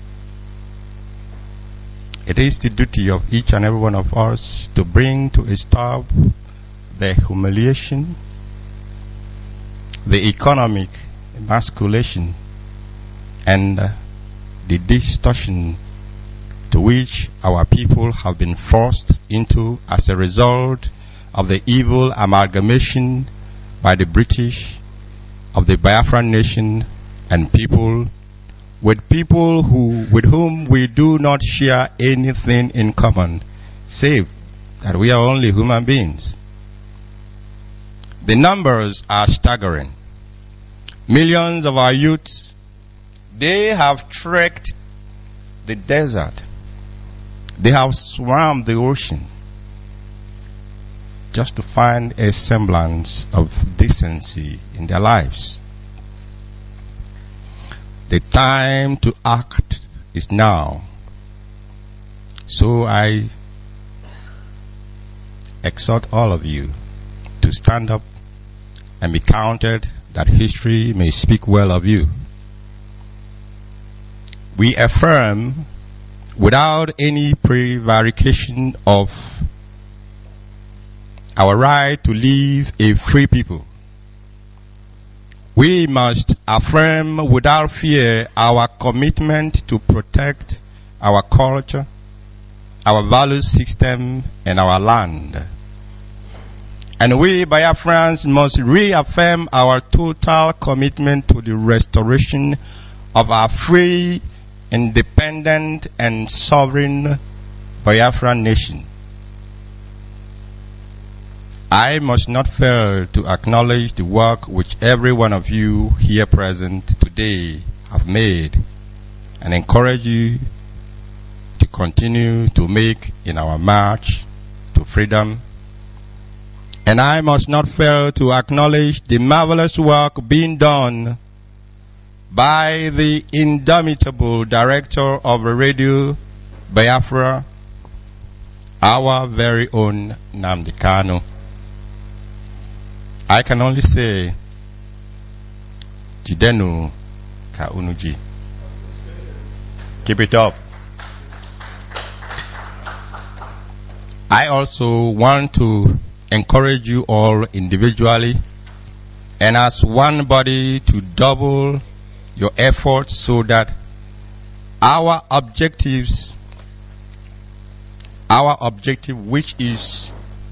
It is the duty of each and every one of us to bring to a stop the humiliation, the economic emasculation, and uh, the distortion to which our people have been forced into as a result of the evil amalgamation by the British of the Biafran nation and people with people who, with whom we do not share anything in common, save that we are only human beings. The numbers are staggering. Millions of our youths, they have trekked the desert. They have swam the ocean just to find a semblance of decency in their lives. The time to act is now. So I exhort all of you to stand up and be counted, that history may speak well of you. We affirm, without any prevarication, of our right to live a free people. We must affirm without fear our commitment to protect our culture, our value system, and our land. And we, Biafrans, must reaffirm our total commitment to the restoration of our free, independent, and sovereign Biafran nation. I must not fail to acknowledge the work which every one of you here present today have made, and encourage you to continue to make in our march to freedom. And I must not fail to acknowledge the marvelous work being done by the indomitable director of Radio Biafra, our very own Nnamdi Kanu. I can only say, Jidenu ka unuji. Keep it up. I also want to encourage you all individually and as one body to double your efforts so that our objectives, our objective, which is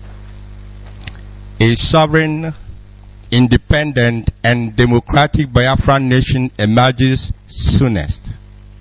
a sovereign, independent, and democratic Biafran nation, emerges soonest.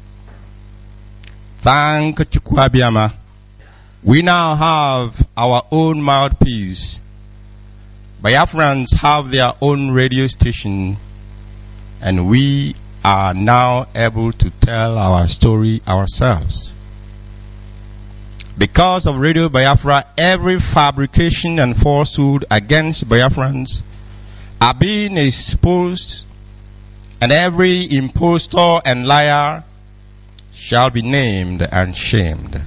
Thank Chukwuabiama. We now have our own mouthpiece. Biafrans have their own radio station, and we are now able to tell our story ourselves. Because of Radio Biafra, every fabrication and falsehood against Biafrans are being exposed, and every impostor and liar shall be named and shamed.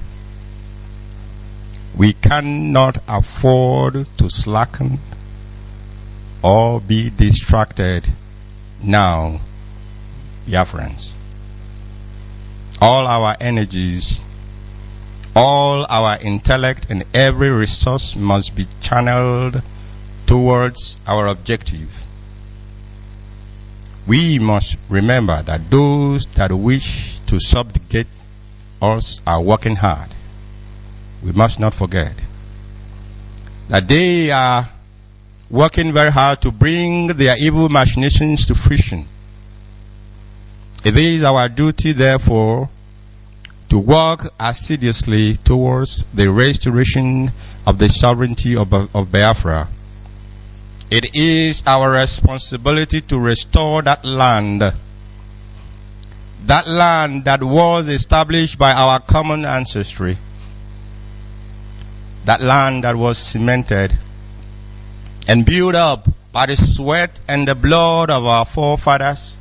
We cannot afford to slacken or be distracted now, Biafrans. All our energies, all our intellect, and every resource must be channeled towards our objective. We must remember that those that wish to subjugate us are working hard. We must not forget that they are working very hard to bring their evil machinations to fruition. It is our duty, therefore, to work assiduously towards the restoration of the sovereignty of, of Biafra. It is our responsibility to restore that land, that land that was established by our common ancestry, that land that was cemented and built up by the sweat and the blood of our forefathers.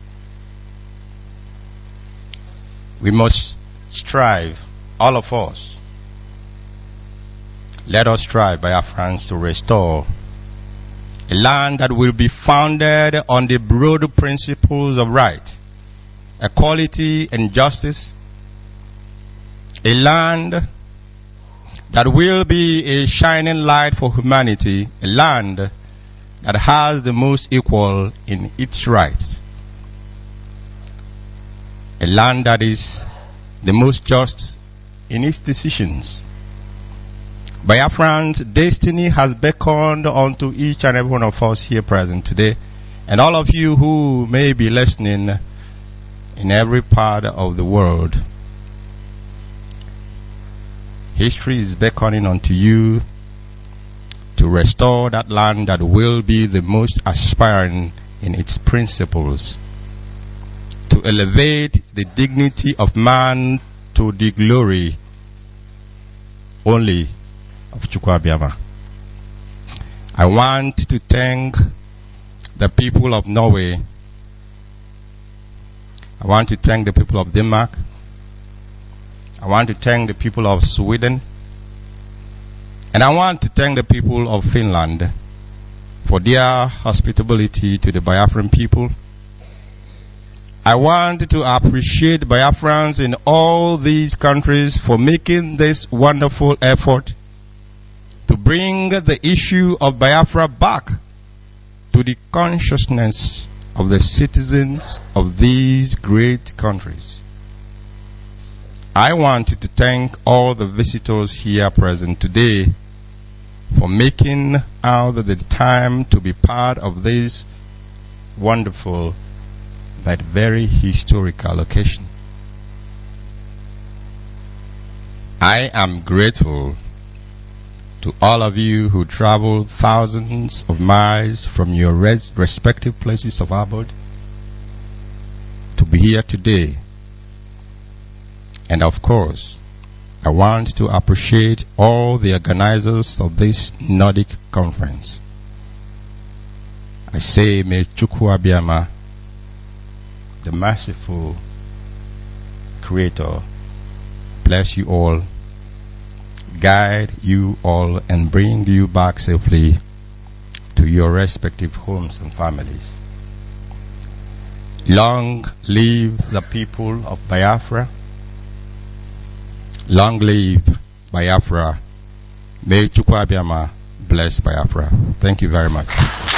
We must strive, all of us. Let us strive, Biafrans, to restore a land that will be founded on the broad principles of right, equality, and justice. A land that will be a shining light for humanity, a land that has the most equal in its rights, a land that is the most just in its decisions. Biafran's destiny has beckoned unto each and every one of us here present today, and all of you who may be listening in every part of the world. History is beckoning unto you to restore that land that will be the most aspiring in its principles, to elevate the dignity of man to the glory only of Chukwuabiama. I want to thank the people of Norway. I want to thank the people of Denmark. I want to thank the people of Sweden. And I want to thank the people of Finland for their hospitality to the Biafran people. I want to appreciate Biafrans in all these countries for making this wonderful effort to bring the issue of Biafra back to the consciousness of the citizens of these great countries. I wanted to thank all the visitors here present today for making out the time to be part of this wonderful but very historical occasion. I am grateful to all of you who traveled thousands of miles from your res- respective places of abode to be here today. And of course, I want to appreciate all the organizers of this Nordic conference. I say, may Chukwuabiama the merciful Creator, bless you all, guide you all, and bring you back safely to your respective homes and families. Long live the people of Biafra. Long live Biafra. May Chukwu Abiyama bless Biafra. Thank you very much.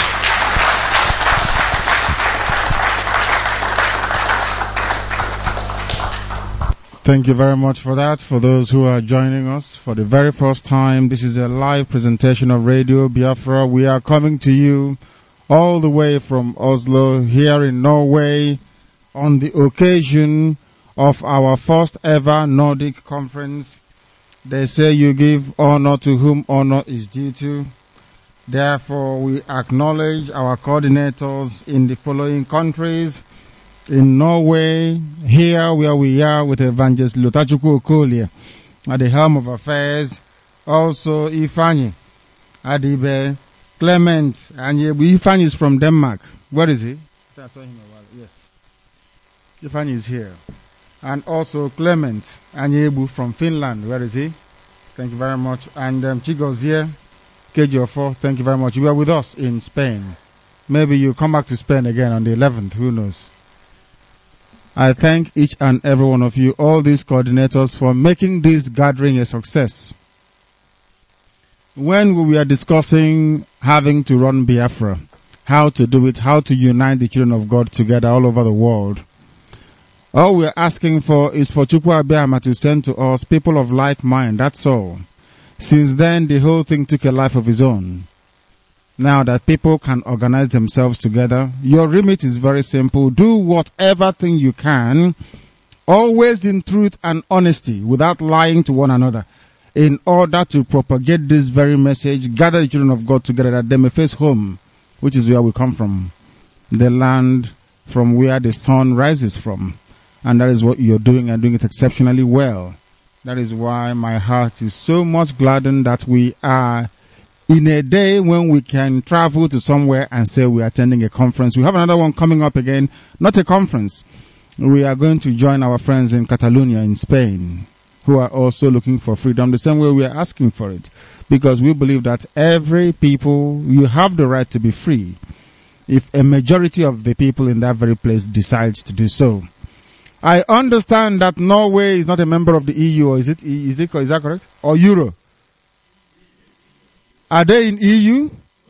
Thank you very much for that. For those who are joining us for the very first time, this is a live presentation of Radio Biafra. We are coming to you all the way from Oslo, here in Norway, on the occasion of our first ever Nordic conference. They say you give honor to whom honor is due to. Therefore, we acknowledge our coordinators in the following countries. In Norway, here where we are with Evangelist Lutachukwu Okolie at the helm of affairs. Also, Ifani Adibe, Clement, and Ifani is from Denmark. Where is he? I saw him a while. Yes. Ifani is here. And also Clement Anyebu from Finland. Where is he? Thank you very much. And um, Chigozie K G O four, thank you very much. You are with us in Spain. Maybe you come back to Spain again on the eleventh. Who knows? I thank each and every one of you, all these coordinators, for making this gathering a success. When we were discussing having to run Biafra, how to do it, how to unite the children of God together all over the world, all we're asking for is for Chukwu Abiyama to send to us people of like mind, that's all. Since then, the whole thing took a life of its own. Now that people can organize themselves together, your remit is very simple. Do whatever thing you can, always in truth and honesty, without lying to one another, in order to propagate this very message, gather the children of God together that they may face home, which is where we come from, the land from where the sun rises from. And that is what you're doing, and doing it exceptionally well. That is why my heart is so much gladdened that we are in a day when we can travel to somewhere and say we are attending a conference. We have another one coming up again, not a conference. We are going to join our friends in Catalonia in Spain, who are also looking for freedom the same way we are asking for it. Because we believe that every people, you have the right to be free if a majority of the people in that very place decides to do so. I understand that Norway is not a member of the E U, or is it, is it, is that correct? Or Euro? Are they in E U?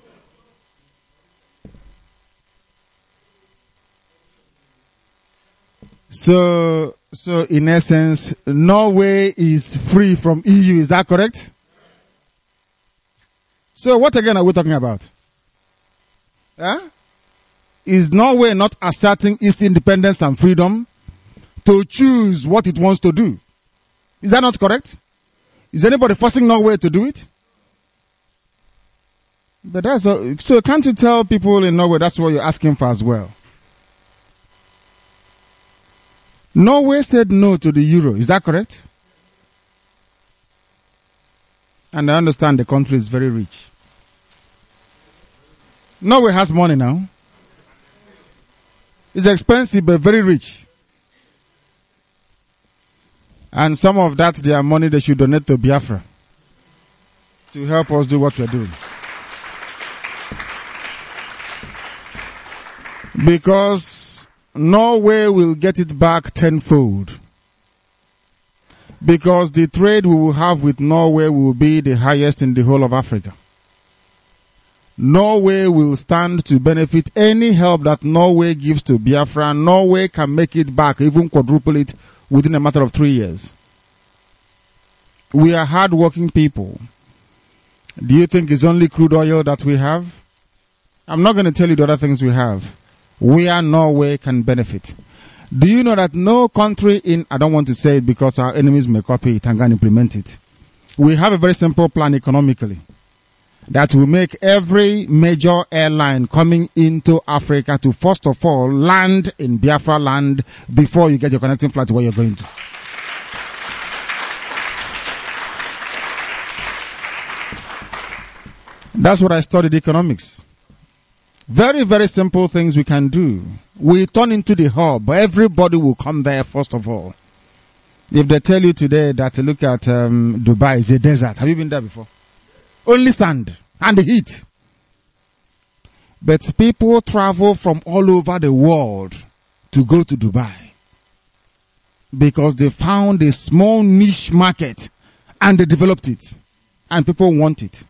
So, so in essence, Norway is free from E U, is that correct? So what again are we talking about? Huh? Is Norway not asserting its independence and freedom to choose what it wants to do? Is that not correct? Is anybody forcing Norway to do it? But that's a, so can't you tell people in Norway that's what you're asking for as well? Norway said no to the euro. Is that correct? And I understand the country is very rich. Norway has money now. It's expensive but very rich. And some of that, their money, they should donate to Biafra to help us do what we're doing. Because Norway will get it back tenfold. Because the trade we will have with Norway will be the highest in the whole of Africa. Norway will stand to benefit any help that Norway gives to Biafra. Norway can make it back, even quadruple it, within a matter of three years. We are hard-working people. Do you think it's only crude oil that we have? I'm not going to tell you the other things we have. Where Norway can benefit. Do you know that no country in, I don't want to say it because our enemies may copy it and go and implement it. We have a very simple plan economically that will make every major airline coming into Africa to first of all land in Biafra land before you get your connecting flight to where you're going to. That's what I studied economics. Very, very simple things we can do. we turn into the hub. Everybody will come there first of all. If they tell you today that look at um, Dubai is a desert, have you been there before? Only sand and the heat. But people travel from all over the world to go to Dubai because they found a small niche market and they developed it. And people want it.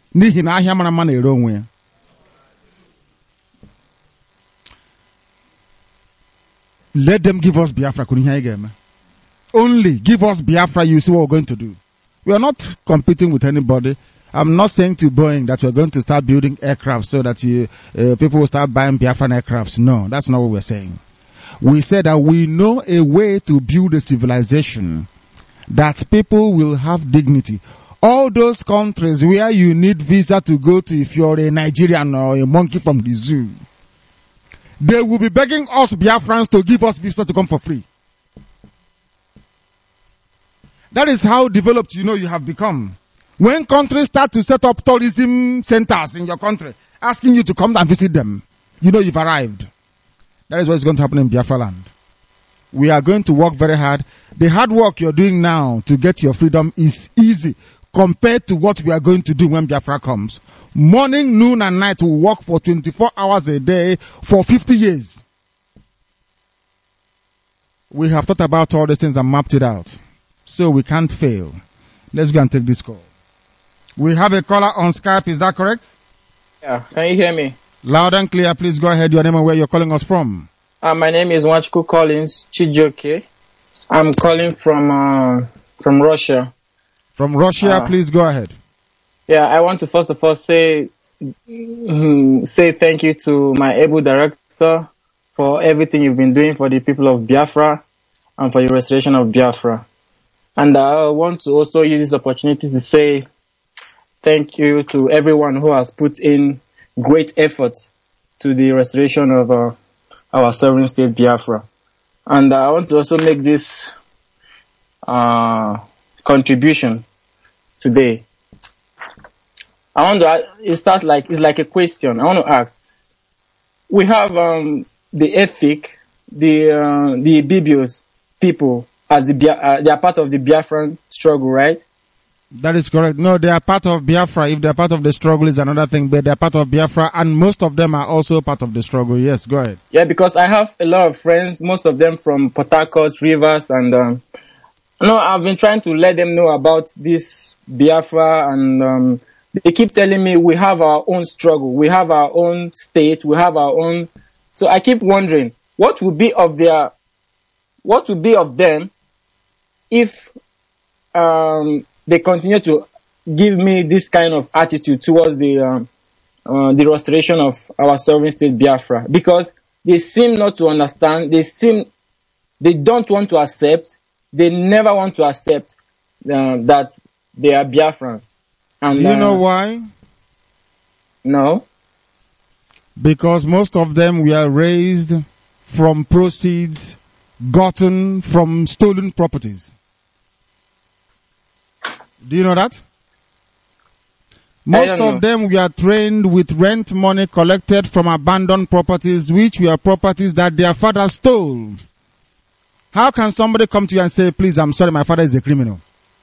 Let them give us Biafra. Only give us Biafra, you see what we're going to do. We are not competing with anybody. I'm not saying to Boeing that we're going to start building aircraft so that you, uh, people will start buying Biafran aircrafts. No, that's not what we're saying. We said that we know a way to build a civilization that people will have dignity. All those countries where you need visa to go to if you're a Nigerian or a monkey from the zoo, they will be begging us Biafrans to give us visa to come for free. That is how developed you know you have become. When countries start to set up tourism centers in your country, asking you to come and visit them, you know you've arrived. That is what's going to happen in Biafra land. We are going to work very hard. The hard work you're doing now to get your freedom is easy compared to what we are going to do when Biafra comes. Morning, noon, and night we work for twenty-four hours a day for fifty years. We have thought about all these things and mapped it out. So we can't fail. Let's go and take this call. We have a caller on Skype, is that correct? Yeah, can you hear me? Loud and clear, please go ahead, your name and where you're calling us from. Uh, my name is Wachku Collins Chijoke. I'm calling from uh, from Russia. From Russia, uh, please go ahead. Yeah, I want to first of all say um, say thank you to my able director for everything you've been doing for the people of Biafra and for the restoration of Biafra. And I want to also use this opportunity to say thank you to everyone who has put in great efforts to the restoration of uh, our sovereign state Biafra. And I want to also make this uh, contribution today. I want to, it starts like, it's like a question. I want to ask. We have um, the Efik, the, uh, the Bibios people as the, uh, they are part of the Biafran struggle, right? That is correct. No, they are part of Biafra. If they are part of the struggle is another thing, but they are part of Biafra, and most of them are also part of the struggle. Yes, go ahead. Yeah, because I have a lot of friends, most of them from Port Harcourt, Rivers, and um, you know, I've been trying to let them know about this Biafra, and um, they keep telling me we have our own struggle, we have our own state, we have our own. So I keep wondering, what would be of their, what would be of them if um, they continue to give me this kind of attitude towards the um, uh, the restoration of our sovereign state Biafra, because they seem not to understand, they seem, they don't want to accept, they never want to accept uh, that they are Biafrans. And, Do you uh, know why? No. Because most of them were raised from proceeds gotten from stolen properties. Do you know that? Most of them were trained with rent money collected from abandoned properties, which were properties that their father stole. How can somebody come to you and say, please, I'm sorry, my father is a criminal?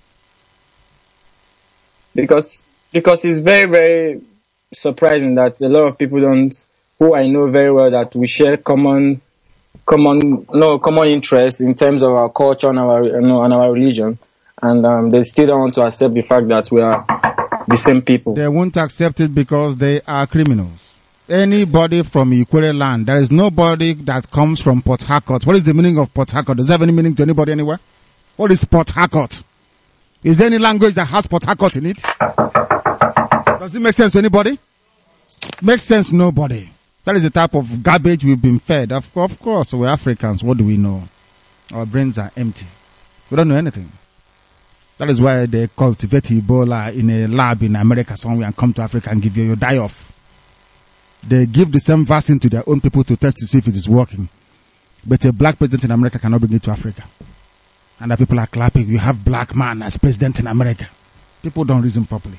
Because because it's very, very surprising that a lot of people don't, who I know very well, that we share common common no common interests in terms of our culture and our you know, and our religion. And um, they still don't want to accept the fact that we are the same people. They won't accept it because they are criminals. Anybody from Ikwere land, there is nobody that comes from Port Harcourt. What is the meaning of Port Harcourt? Does that have any meaning to anybody anywhere? What is Port Harcourt? Is there any language that has Port Harcourt in it? Does it make sense to anybody? Makes sense to nobody. That is the type of garbage we've been fed. Of, of course, we're Africans. What do we know? Our brains are empty. We don't know anything. That is why they cultivate Ebola in a lab in America somewhere and come to Africa and give you your die off. They give the same vaccine to their own people to test to see if it is working. But a black president in America cannot bring it to Africa. And the people are clapping. You have black man as president in America. People don't reason properly.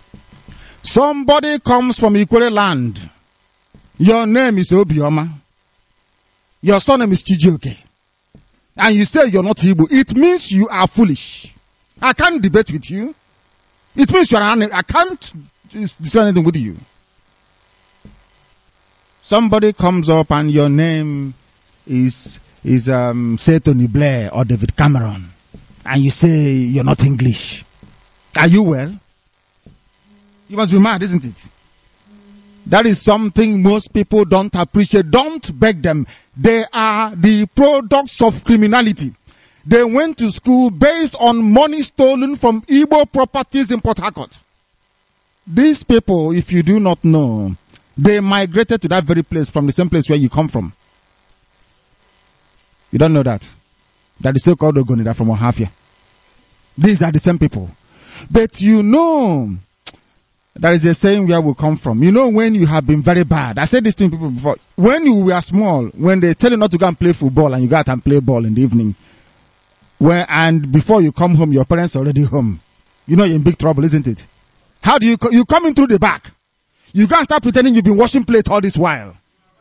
Somebody comes from Ikwere land. Your name is Obioma. Your surname is Chijioke. And you say you're not Igbo. It means you are foolish. I can't debate with you. It means you are an, I can't discuss anything with you. Somebody comes up and your name is, is, um, say Tony Blair or David Cameron. And you say you're not English. Are you well? You must be mad, isn't it? That is something most people don't appreciate. Don't beg them. They are the products of criminality. They went to school based on money stolen from Igbo properties in Port Harcourt. These people, if you do not know, they migrated to that very place from the same place where you come from. You don't know that. That is so-called Ogoni, that from Ohafia. These are the same people. But you know, there is a saying where we come from. You know when you have been very bad. I said this to people before. When you were small, when they tell you not to go and play football and you go out and play ball in the evening, where and before you come home, your parents are already home. You know you're in big trouble, isn't it? How do you co- you come in through the back? You can't start pretending you've been washing plates all this while.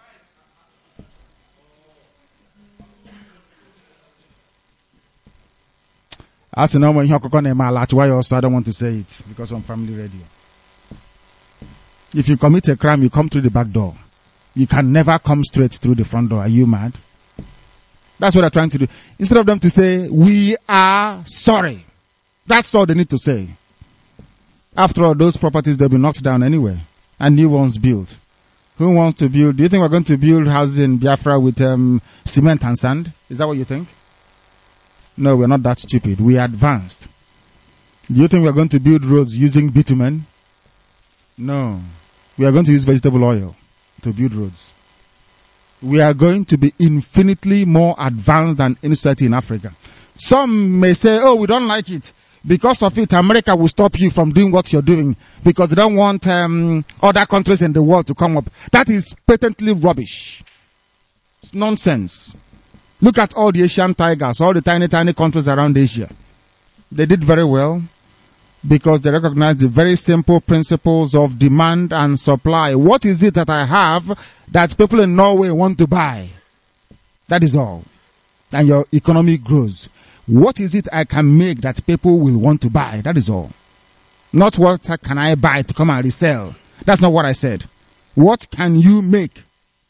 As you know, when you're cooking a malat, why also I don't want to say it because I'm family radio. If you commit a crime, you come through the back door. You can never come straight through the front door. Are you mad? That's what they're trying to do. Instead of them to say, we are sorry. That's all they need to say. After all, those properties, they'll be knocked down anyway. And new ones built. Who wants to build? Do you think we're going to build houses in Biafra with um, cement and sand? Is that what you think? No, we're not that stupid. We are advanced. Do you think we're going to build roads using bitumen? No. We are going to use vegetable oil to build roads. We are going to be infinitely more advanced than any society in Africa. Some may say, oh, we don't like it. Because of it, America will stop you from doing what you're doing because they don't want um, other countries in the world to come up. That is patently rubbish. It's nonsense. Look at all the Asian tigers, all the tiny, tiny countries around Asia. They did very well because they recognize the very simple principles of demand and supply. What is it that I have that people in Norway want to buy? That is all. And your economy grows. What is it I can make that people will want to buy? That is all. Not what can I buy to come and resell. That's not what I said. What can you make?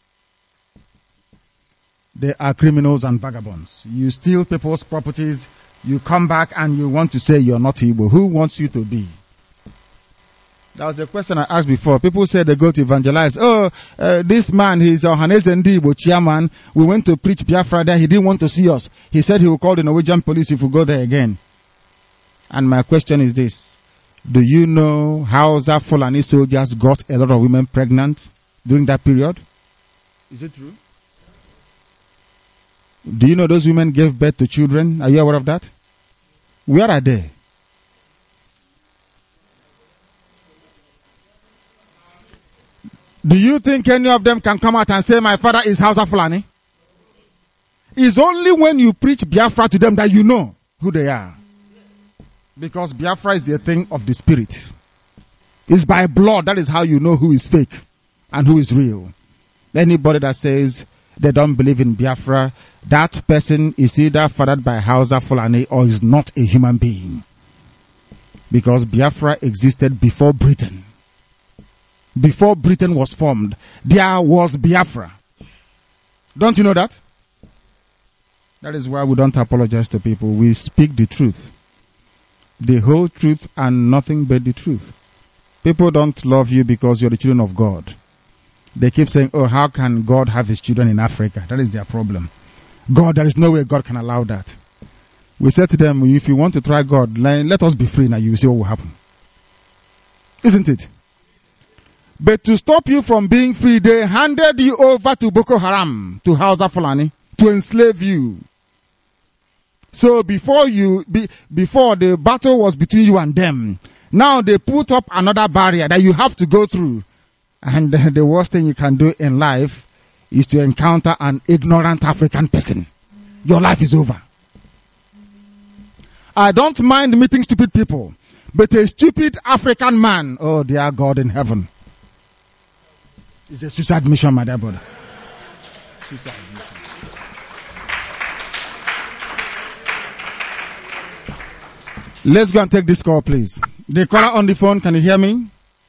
They are criminals and vagabonds. You steal people's properties, you come back and you want to say you're not Igbo. Who wants you to be? That was the question I asked before. People say they go to evangelize. Oh, uh, this man, he's Ohaneze Ndigbo chairman. We went to preach Biafra there. He didn't want to see us. He said he will call the Norwegian police if we go there again. And my question is this. Do you know how Hausa Fulani soldiers got a lot of women pregnant during that period? Is it true? Do you know those women gave birth to children? Are you aware of that? Where are they? Do you think any of them can come out and say, my father is Hausa Fulani? It's only when you preach Biafra to them that you know who they are. Because Biafra is a thing of the spirit. It's by blood. That is how you know who is fake and who is real. Anybody that says they don't believe in Biafra, that person is either fathered by Hausa Fulani or is not a human being. Because Biafra existed before Britain. Before Britain was formed, there was Biafra. Don't you know that? That is why we don't apologize to people. We speak the truth. The whole truth and nothing but the truth. People don't love you because you're the children of God. They keep saying, oh, how can God have his children in Africa? That is their problem. God, there is no way God can allow that. We said to them, if you want to try God, let us be free now. You will see what will happen. Isn't it? But to stop you from being free, they handed you over to Boko Haram, to Hausa Fulani, to enslave you. So before you, be, before the battle was between you and them, now they put up another barrier that you have to go through. And uh, the worst thing you can do in life is to encounter an ignorant African person. Your life is over. I don't mind meeting stupid people, but a stupid African man, oh dear God in heaven. It's a suicide mission, my dear brother. Suicide mission. Let's go and take this call, please. The caller on the phone, can you hear me?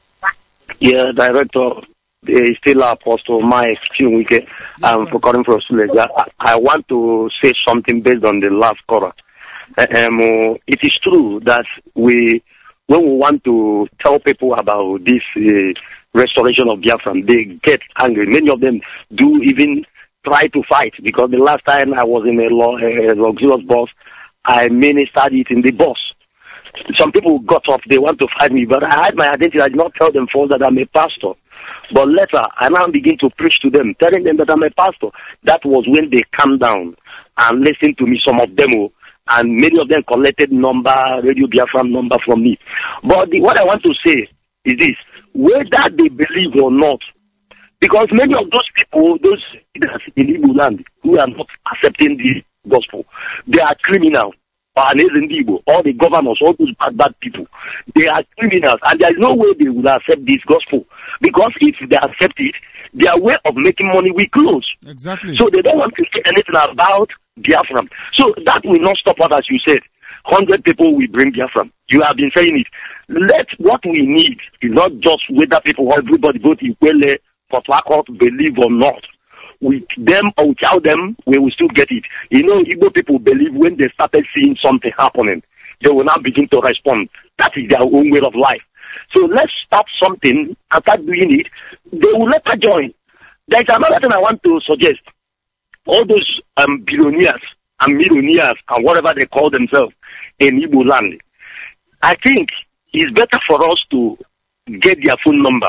Yeah, Director, is still Apostle Mike Chinwike. I'm for calling from Suleja. I, I want to say something based on the last caller. Um, it is true that we, when we want to tell people about this uh, restoration of Biafra, they get angry. Many of them do even try to fight, because the last time I was in a, law, a luxurious bus, I ministered it in the bus. Some people got off, they want to fight me, but I had my identity. I did not tell them first that I'm a pastor. But later, I now begin to preach to them, telling them that I'm a pastor. That was when they calmed down and listened to me, some of them, and many of them collected number, Radio Biafra number from me. But the, what I want to say is this, whether they believe or not, because many of those people, those in Igbo land, who are not accepting the gospel, they are criminals. All the governors, all those bad, bad people, they are criminals, and there is no way they will accept this gospel, because if they accept it, their way of making money will close. Exactly. So they don't want to say anything about Biafra. So that will not stop us, as you said. Hundred people will bring Biafra. You have been saying it. Let what we need is not just whether people, everybody vote Ikwele, Port Harcourt, believe or not. With them or without them, we will still get it. You know, Igbo people believe when they started seeing something happening, they will now begin to respond. That is their own way of life. So let's start something and start doing it. They will later join. There's another thing I want to suggest. All those um, billionaires and millionaires and whatever they call themselves in Igbo land, I think it's better for us to get their phone number.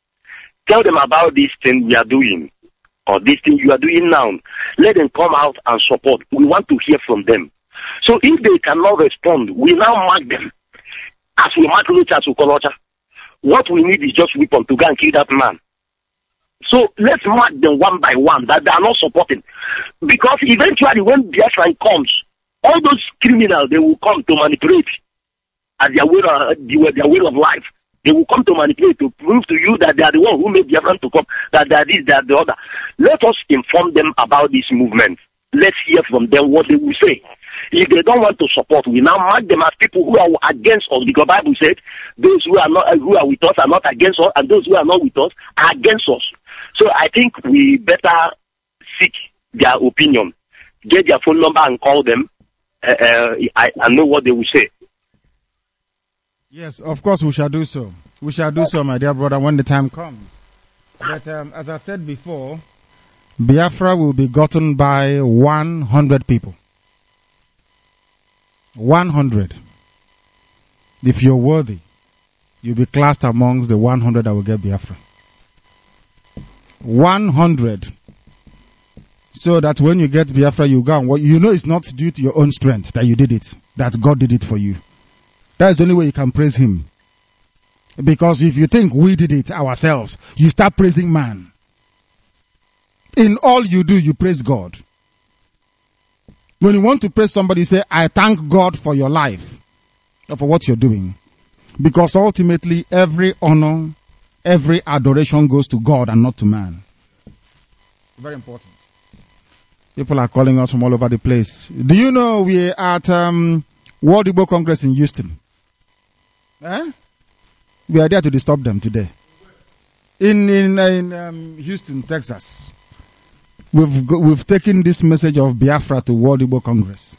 Tell them about this thing we are doing, or this thing you are doing now. Let them come out and support. We want to hear from them. So if they cannot respond, we now mark them. As we mark Lucha Sukolocha, what we need is just weapon to go and kill that man. So let's mark them one by one that they are not supporting. Because eventually when Biafra comes, all those criminals, they will come to manipulate as their way, uh, their way of life. They will come to manipulate to prove to you that they are the one who made Biafra to come, that they are this, they are the other. Let us inform them about this movement. Let's hear from them what they will say. If they don't want to support, we now mark them as people who are against us, because the Bible said those who are not who are with us are not against us, and those who are not with us are against us. So I think we better seek their opinion, get their phone number and call them, uh, uh, I, I know what they will say. Yes, of course we shall do so. We shall do so, my dear brother, when the time comes. But um, as I said before, Biafra will be gotten by one hundred people. one hundred. If you're worthy, you'll be classed amongst the one hundred that will get Biafra. one hundred. So that when you get Biafra, you go and what you know it's not due to your own strength that you did it, that God did it for you. That's the only way you can praise Him. Because if you think we did it ourselves, you start praising man. In all you do, you praise God. When you want to praise somebody, say, I thank God for your life, or for what you're doing. Because ultimately, every honor, every adoration goes to God and not to man. Very important. People are calling us from all over the place. Do you know we're at um, World Igbo Congress in Houston? Eh? We are there to disturb them today. In in, in um, Houston, Texas. We've we've taken this message of Biafra to World Igbo Congress.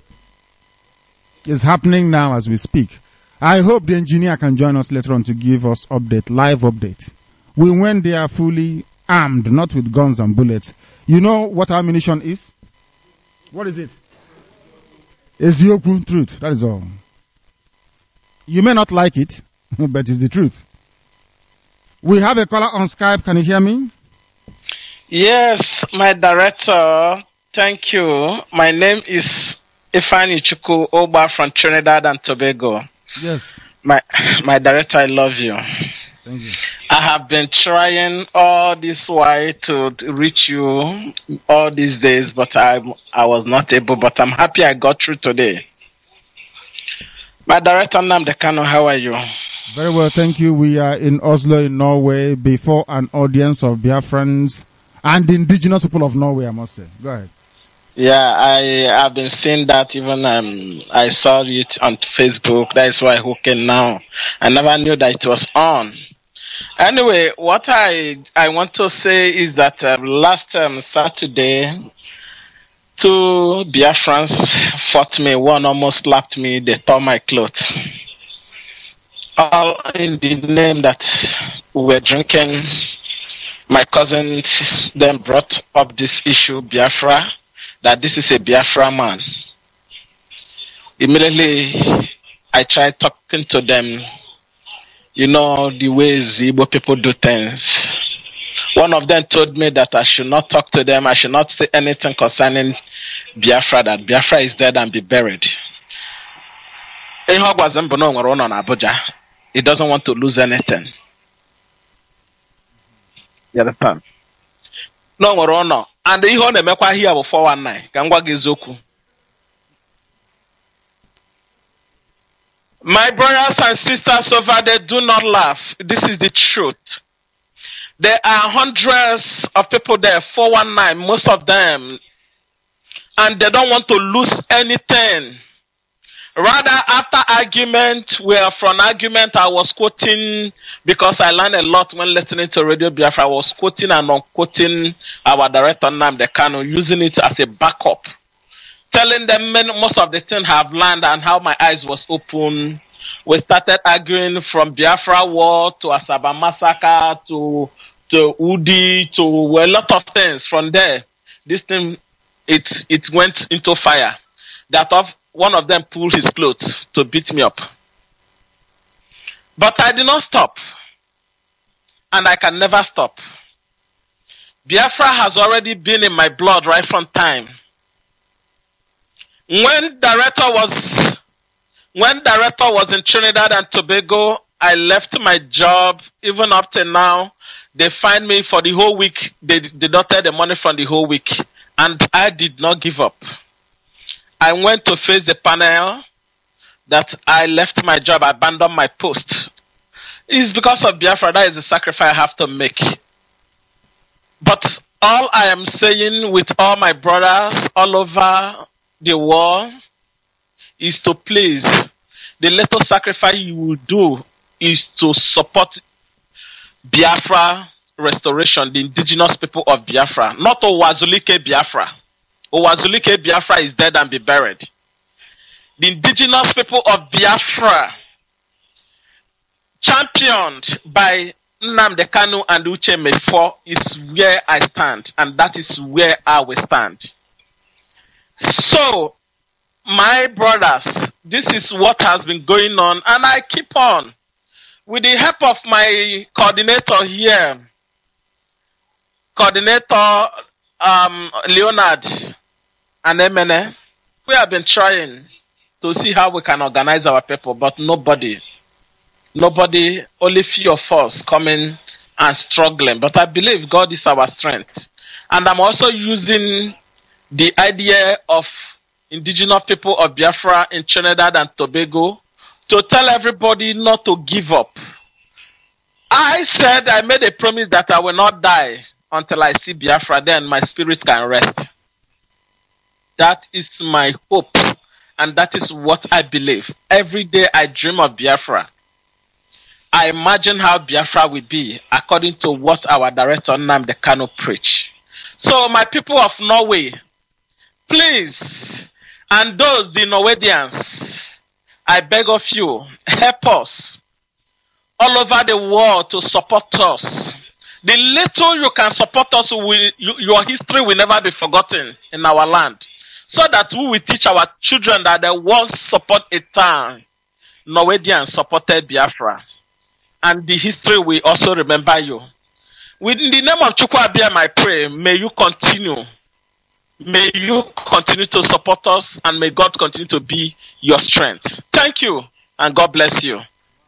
It's happening now as we speak. I hope the engineer can join us later on to give us update, live update. We went there fully armed, not with guns and bullets. You know what our ammunition is? What is it? Ezioku truth. That is all. You may not like it, but it's the truth. We have a caller on Skype. Can you hear me? Yes, my director. Thank you. My name is Ifani Chuku Oba from Trinidad and Tobago. Yes. My my director, I love you. Thank you. I have been trying all this while to reach you all these days, but I I was not able. But I'm happy I got through today. My director, Nnamdi Kanu, how are you? Very well, thank you. We are in Oslo, in Norway, before an audience of Biafrans and the indigenous people of Norway, I must say. Go ahead. Yeah, I have been seeing that. Even um, I saw it on Facebook. That is why I hooked in now. I never knew that it was on. Anyway, what I I want to say is that um, last um, Saturday, two Biafrans fought me. One almost slapped me. They tore my clothes. All in the name that we were drinking. My cousins then brought up this issue, Biafra, that this is a Biafra man. Immediately, I tried talking to them. You know, the ways Igbo people do things. One of them told me that I should not talk to them. I should not say anything concerning Biafra, that Biafra is dead and be buried. He doesn't want to lose anything. You understand? No, no, no. And the one that make here for four one nine. Can go gizoku. My brothers and sisters over there, do not laugh. This is the truth. There are hundreds of people there, four one nine, most of them, and they don't want to lose anything. Rather, after argument, we are from argument, I was quoting, because I learned a lot when listening to Radio Biafra, I was quoting and unquoting our director Nnamdi Kanu, using it as a backup. Telling them many, most of the things have learned and how my eyes was open. We started arguing from Biafra War to Asaba Massacre to to Udi to a lot of things. From there, this thing, it it went into fire. That of one of them pulled his clothes to beat me up. But I did not stop. And I can never stop. Biafra has already been in my blood right from time. When director was, when director was in Trinidad and Tobago, I left my job. Even up to now, they find me for the whole week. They deducted the money from the whole week, and I did not give up. I went to face the panel that I left my job, I abandoned my post. It's because of Biafra. That is the sacrifice I have to make. But all I am saying with all my brothers all over the world is to please, the little sacrifice you will do is to support Biafra restoration, the indigenous people of Biafra, not Owazulike Biafra. Owazulike Biafra is dead and be buried. The indigenous people of Biafra, championed by Nnamdi Kanu and Uche Mefo, is where I stand, and that is where I will stand. So, my brothers, this is what has been going on, and I keep on. With the help of my coordinator here, coordinator um, Leonard and Emene, we have been trying to see how we can organize our people, but nobody, nobody, only few of us coming and struggling. But I believe God is our strength. And I'm also using the idea of indigenous people of Biafra in Trinidad and Tobago to tell everybody not to give up. I said I made a promise that I will not die until I see Biafra, then my spirit can rest. That is my hope, and that is what I believe. Every day I dream of Biafra. I imagine how Biafra will be according to what our director Nnamdi Kanu preached. So my people of Norway, please, and those, the Norwegians, I beg of you, help us all over the world to support us. The little you can support us, will, your history will never be forgotten in our land. So that we will teach our children that there was support a time Norwegians supported Biafra. And the history will also remember you. Within the name of Chukwu Abiyam, I pray, may you continue. May you continue to support us, and may God continue to be your strength. Thank you, and God bless you.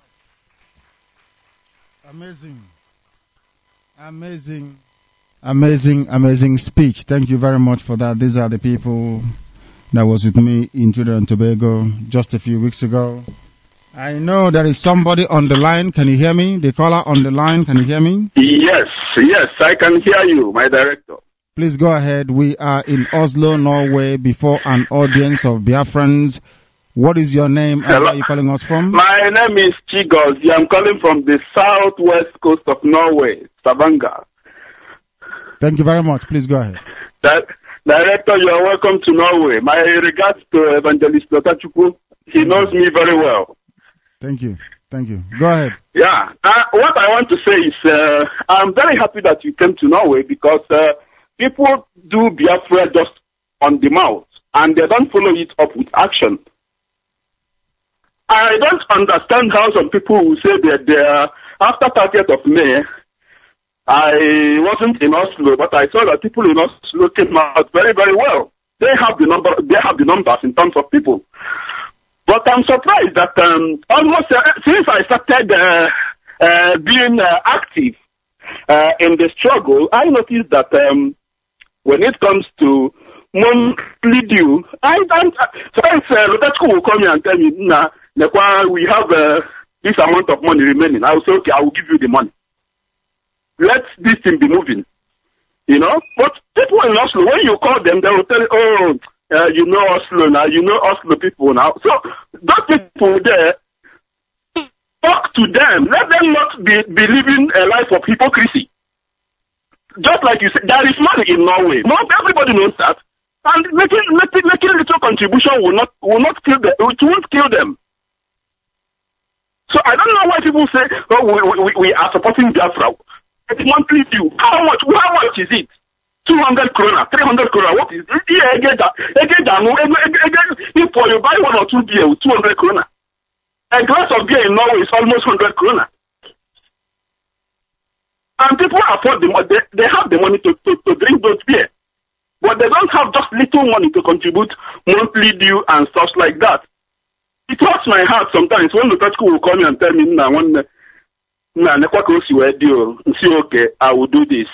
Amazing. Amazing. Amazing, amazing speech. Thank you very much for that. These are the people that was with me in Trinidad and Tobago just a few weeks ago. I know there is somebody on the line. Can you hear me? The caller on the line, can you hear me? Yes, yes, I can hear you, my director. Please go ahead. We are in Oslo, Norway, before an audience of Biafrans. What is your name and Hello. where are you calling us from? My name is Chigozie. I'm calling from the southwest coast of Norway, Stavanger. Thank you very much. Please go ahead. That, Director, you are welcome to Norway. My regards to Evangelist Lotachukwu. He knows me very well. Thank you. Thank you. Go ahead. Yeah. Uh, what I want to say is uh, I'm very happy that you came to Norway because uh, people do Biafra just on the mouth and they don't follow it up with action. I don't understand how some people will say that they are, after thirtieth of May, I wasn't in Oslo, but I saw that people in Oslo came out very, very well. They have the number, they have the numbers in terms of people. But I'm surprised that um, almost uh, since I started uh, uh, being uh, active uh, in the struggle, I noticed that um, when it comes to monthly due, I don't. Uh, sometimes uh, Lotachukwu will call me and tell me, nah, we have uh, this amount of money remaining. I will say, okay, I will give you the money. Let this thing be moving, you know. But people in Oslo, when you call them, they will tell you, oh, uh, you know Oslo now, you know Oslo people now. So those people there, talk to them. Let them not be, be living a life of hypocrisy. Just like you said, there is money in Norway. Not everybody knows that. And making, making, making little contribution will not will not kill them. It won't kill them. So I don't know why people say, oh, we, we, we are supporting Biafra. It's monthly due. How much? How much is it? Two hundred krona, three hundred krona. What is it? Yeah, again, again, again. If you buy one or two beer with two hundred krona, a glass of beer in Norway is almost hundred krona. And people afford the money. They, they have the money to, to, to drink those beer, but they don't have just little money to contribute monthly due and stuff like that. It hurts my heart sometimes when Lotachukwu will call me and tell me, nah, one. Nah, okay, I will do this.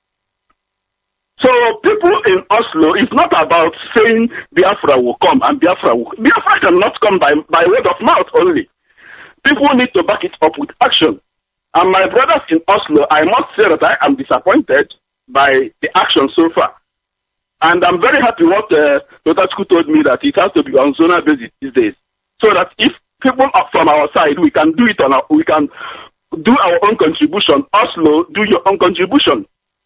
So people in Oslo, it's not about saying Biafra will come and Biafra will. Biafra cannot come by, by word of mouth only. People need to back it up with action. And my brothers in Oslo, I must say that I am disappointed by the action so far. And I'm very happy what uh, Lotachukwu told me that it has to be on zonal basis these days. So that if people are from our side, we can do it on our, we can do our own contribution. Oslo, do your own contribution.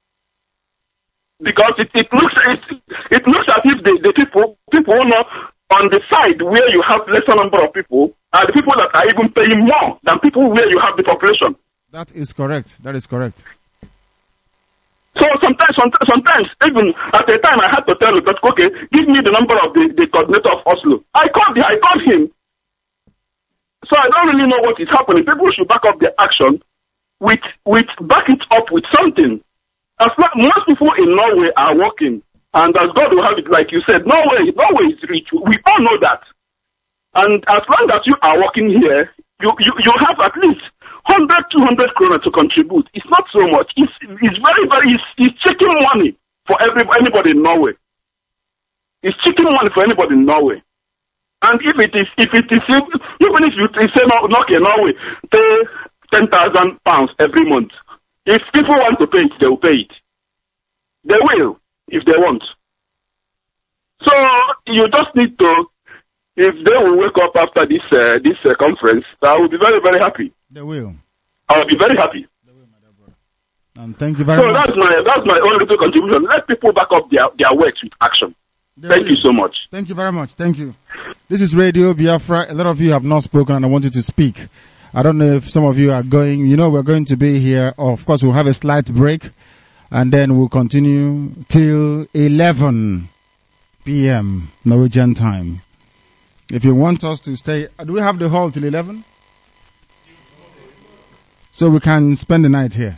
Because it, it looks it, it looks as if the, the people people know on the side where you have lesser number of people are the people that are even paying more than people where you have the population. That is correct. That is correct. So sometimes, sometimes even at the time I had to tell him that, okay, give me the number of the, the coordinator of Oslo. I called I called him. So I don't really know what is happening. People should back up their action with with back it up with something. As long, most people in Norway are working, and as God will have it, like you said, Norway, Norway is rich. We all know that. And as long as you are working here, you you, you have at least one hundred, two hundred kroner to contribute. It's not so much. It's it's very very. It's, it's chicken money for every anybody in Norway. It's chicken money for anybody in Norway. And if it is, if it is, even if you say no, okay, Norway, pay ten thousand pounds every month. If people want to pay it, they will pay it. They will, if they want. So you just need to, if they will wake up after this uh, this uh, conference, I will be very very happy. They will. I will be very happy. They will, my dear brother. And thank you very so much. So that's my that's my own little contribution. Let people back up their their works with action. They Thank will. you so much. Thank you very much. Thank you. This is Radio Biafra. A lot of you have not spoken and I want you to speak. I don't know if some of you are going. You know we're going to be here. Of course, we'll have a slight break and then we'll continue till eleven p.m. Norwegian time. If you want us to stay, do we have the hall till eleven? So we can spend the night here.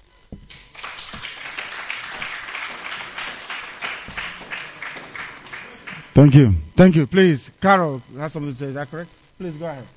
Thank you. Thank you. Please, Carol has something to say. Is that correct? Please go ahead.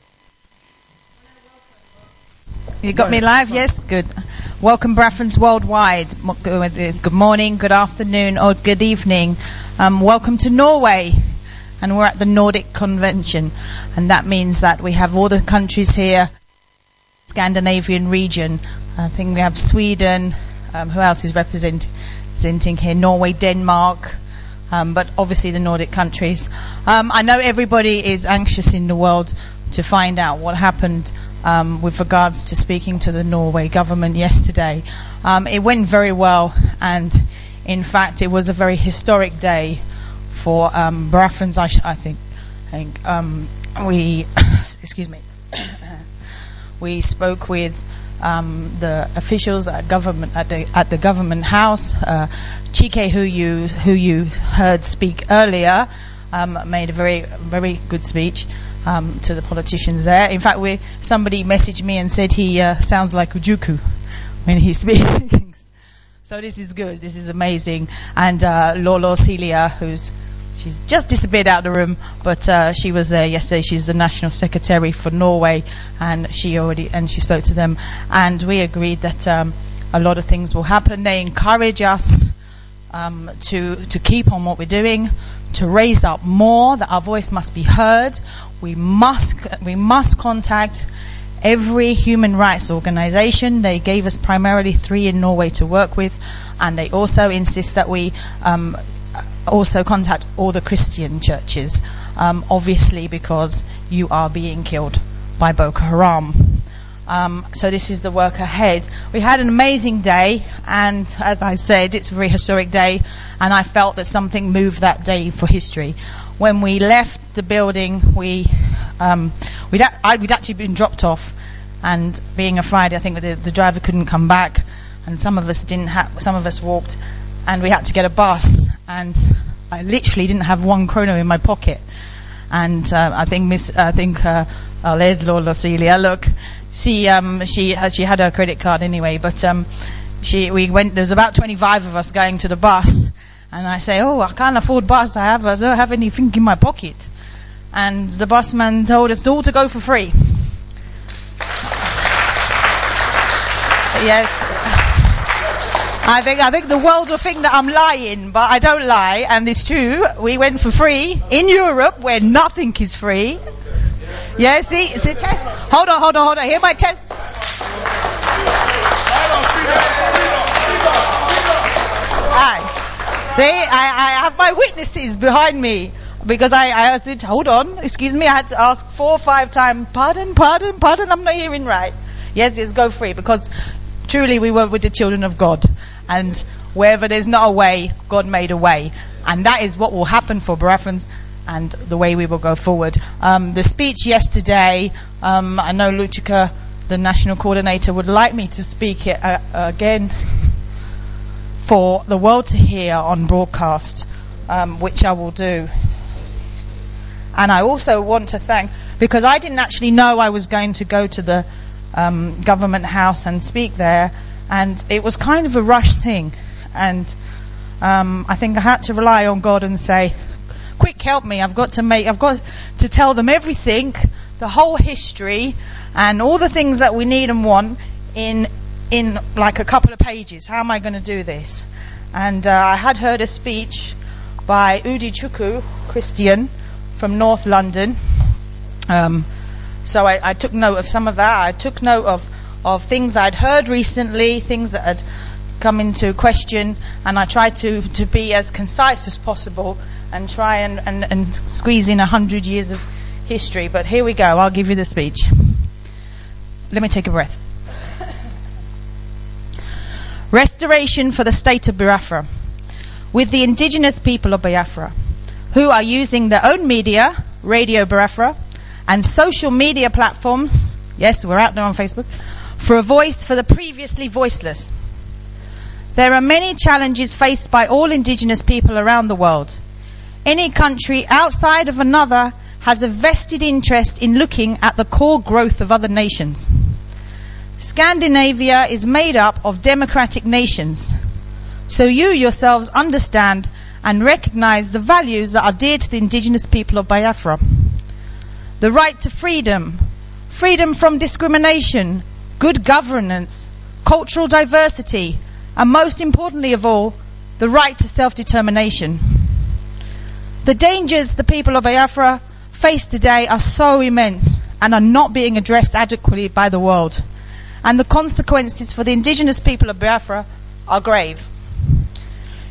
You got me live? Yes, good. Welcome, Biafrans worldwide. Good morning, good afternoon, or good evening. Um, welcome to Norway. And we're at the Nordic Convention. And that means that we have all the countries here, Scandinavian region. I think we have Sweden. Um, who else is represented? representing here Norway, Denmark, um, but obviously the Nordic countries. Um, I know everybody is anxious in the world to find out what happened um, with regards to speaking to the Norway government yesterday. Um, it went very well, and in fact it was a very historic day for um, Biafrans, I, sh- I think. I think um, we, excuse me, we spoke with um, the officials at government at the at the government house. Uh, Chike, who you who you heard speak earlier, um, made a very very good speech um, to the politicians there. In fact, we somebody messaged me and said he uh, sounds like Ujuku when he speaks. So this is good. This is amazing. And uh, Lolo Celia, who's she's just disappeared out of the room, but uh, she was there yesterday. She's the national secretary for Norway, and she already and she spoke to them, and we agreed that um, a lot of things will happen. They encourage us um, to to keep on what we're doing, to raise up more. That our voice must be heard. We must we must contact every human rights organization. They gave us primarily three in Norway to work with, and they also insist that we um, also contact all the Christian churches, um, obviously because you are being killed by Boko Haram. Um, so this is the work ahead. We had an amazing day, and as I said, it's a very historic day, and I felt that something moved that day for history. When we left the building, we um, we'd, a- I, we'd actually been dropped off, and being a Friday, I think the, the driver couldn't come back, and some of us didn't have. Some of us walked, and we had to get a bus, and I literally didn't have one chrono in my pocket. And uh, I think Miss, I think uh, oh, there's Lola Celia. Look, she um, she uh, she had her credit card anyway, but um, she we went. There's about twenty-five of us going to the bus, and I say, oh, I can't afford bus. I have I don't have anything in my pocket. And the busman told us all to go for free. Yes. I think I think the world will think that I'm lying, but I don't lie, and it's true. We went for free in Europe, where nothing is free. Yeah, see, see test. Hold on, hold on, hold on. Hear my test. Aye. See, I, I have my witnesses behind me, because I, I said, hold on, excuse me, I had to ask four or five times, pardon, pardon, pardon, I'm not hearing right. Yes, yes, go free, because truly we were with the children of God. And wherever there's not a way, God made a way. And that is what will happen for Biafrans, and the way we will go forward. Um, the speech yesterday, um, I know Luchika, the national coordinator, would like me to speak it uh, again for the world to hear on broadcast, um, which I will do. And I also want to thank, because I didn't actually know I was going to go to the um, government house and speak there, and it was kind of a rushed thing, and um, I think I had to rely on God and say, quick, help me, I've got to make, I've got to tell them everything, the whole history, and all the things that we need and want in in like a couple of pages. How am I going to do this? And uh, I had heard a speech by Udi Chuku, Christian, from North London. Um, so I, I took note of some of that. I took note of of things I'd heard recently, things that had come into question, and I tried to, to be as concise as possible and try and, and, and squeeze in a hundred years of history. But here we go, I'll give you the speech. Let me take a breath. Restoration for the state of Biafra, with the indigenous people of Biafra, who are using their own media, Radio Biafra, and social media platforms, yes, we're out there on Facebook, for a voice for the previously voiceless. There are many challenges faced by all indigenous people around the world. Any country outside of another has a vested interest in looking at the core growth of other nations. Scandinavia is made up of democratic nations, so you yourselves understand and recognize the values that are dear to the indigenous people of Biafra. The right to freedom, freedom from discrimination, good governance, cultural diversity, and most importantly of all, the right to self-determination. The dangers the people of Biafra face today are so immense and are not being addressed adequately by the world. And the consequences for the indigenous people of Biafra are grave.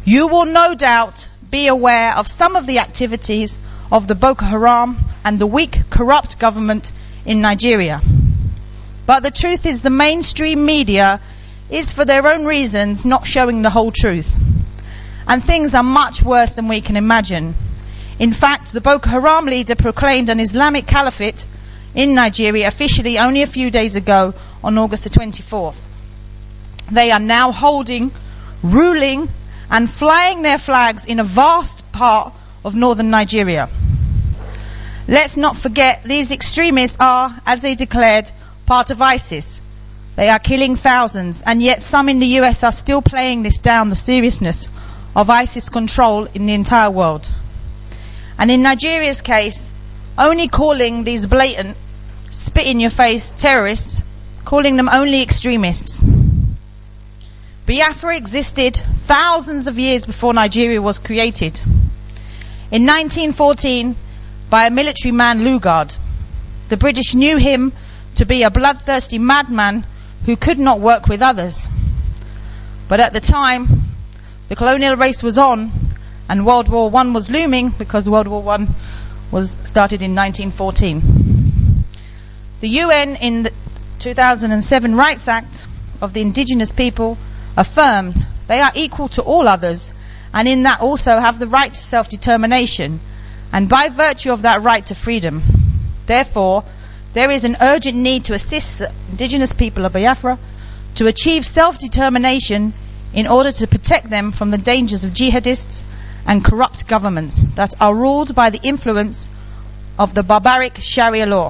You will no doubt be aware of some of the activities of the Boko Haram and the weak, corrupt government in Nigeria. But the truth is the mainstream media is, for their own reasons, not showing the whole truth. And things are much worse than we can imagine. In fact, the Boko Haram leader proclaimed an Islamic caliphate in Nigeria officially only a few days ago on August the twenty-fourth. They are now holding, ruling, and flying their flags in a vast part of northern Nigeria. Let's not forget these extremists are, as they declared, part of ISIS. They are killing thousands, and yet some in the U S are still playing this down, the seriousness of ISIS control in the entire world. And in Nigeria's case, only calling these blatant, spit-in-your-face terrorists, calling them only extremists. Biafra existed thousands of years before Nigeria was created. In nineteen fourteen, by a military man, Lugard, the British knew him to be a bloodthirsty madman who could not work with others. But at the time, the colonial race was on, and World War One was looming, because World War One was started in nineteen fourteen. The U N, in the two thousand seven Rights Act of the Indigenous People, affirmed they are equal to all others, and in that also have the right to self-determination, and by virtue of that right to freedom. Therefore, there is an urgent need to assist the indigenous people of Biafra to achieve self-determination in order to protect them from the dangers of jihadists and corrupt governments that are ruled by the influence of the barbaric Sharia law.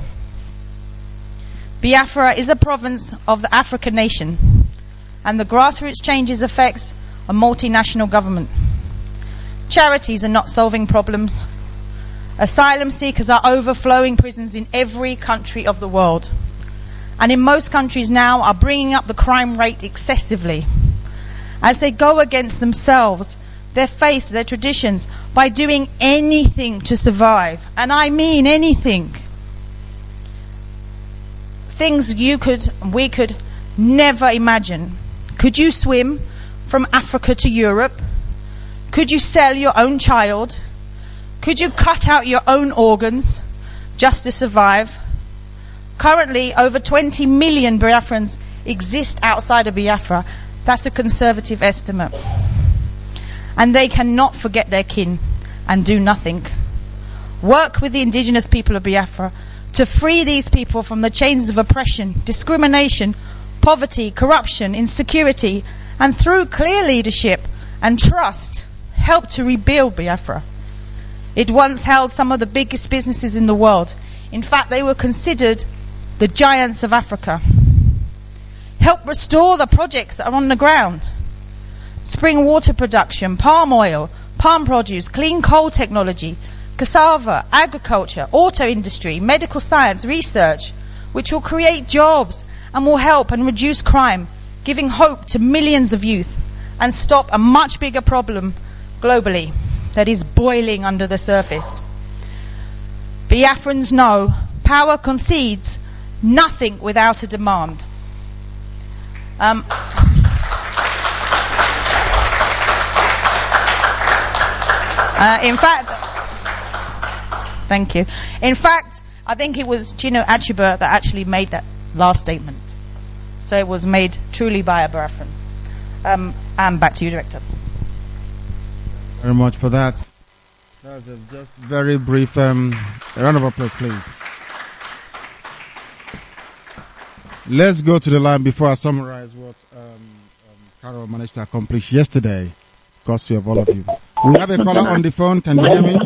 Biafra is a province of the African nation, and the grassroots changes affects a multinational government. Charities are not solving problems. Asylum seekers are overflowing prisons in every country of the world. And in most countries now are bringing up the crime rate excessively, as they go against themselves, their faith, their traditions, by doing anything to survive. And I mean anything. Things you could, we could never imagine. Could you swim from Africa to Europe? Could you sell your own child? Could you cut out your own organs just to survive? Currently, over twenty million Biafrans exist outside of Biafra. That's a conservative estimate. And they cannot forget their kin and do nothing. Work with the indigenous people of Biafra to free these people from the chains of oppression, discrimination, poverty, corruption, insecurity, and through clear leadership and trust, help to rebuild Biafra. It once held some of the biggest businesses in the world. In fact, they were considered the giants of Africa. Help restore the projects that are on the ground. Spring water production, palm oil, palm produce, clean coal technology, cassava, agriculture, auto industry, medical science, research, which will create jobs and will help and reduce crime, giving hope to millions of youth and stop a much bigger problem globally that is boiling under the surface. Biafrans know power concedes nothing without a demand. Um, uh, in fact, thank you. In fact, I think it was Chino Achebe that actually made that last statement. So it was made truly by a Biafran. Um, and back to you, Director. Very much for that. That was a just very brief um, a round of applause, please. Let's go to the line before I summarize what um, um, Carol managed to accomplish yesterday, courtesy of all of you. We have a caller on the phone. Can you hear me?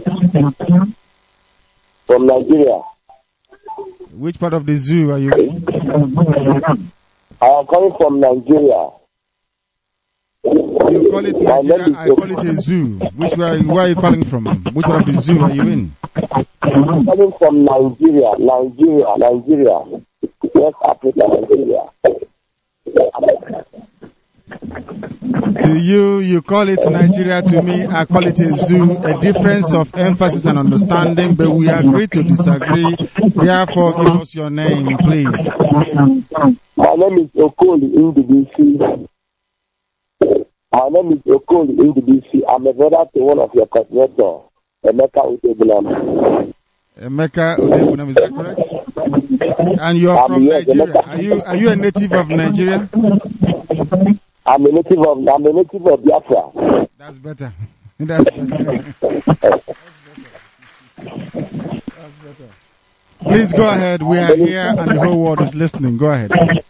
From Nigeria. Which part of the zoo are you in? I am coming from Nigeria. You call it Nigeria, I call it a zoo. Which where are you, where are you calling from? Which part of the zoo are you in? I'm coming from Nigeria, Nigeria, Nigeria. West Africa, Nigeria. To you, you call it Nigeria. To me, I call it a zoo. A difference of emphasis and understanding, but we agree to disagree. Therefore, give us your name, please. My name is Okoli Indibisi. My My name is Okoli in the D C. I'm a brother to one of your coordinators, Emeka Udebunam. Emeka Udebunam, is that correct? And you're I'm from here, Nigeria. Emeka. Are you are you a native of Nigeria? I'm a native of I'm a native of Biafra. That's better. That's better. That's better. That's better. Please go ahead. We are here and the whole world is listening. Go ahead, please.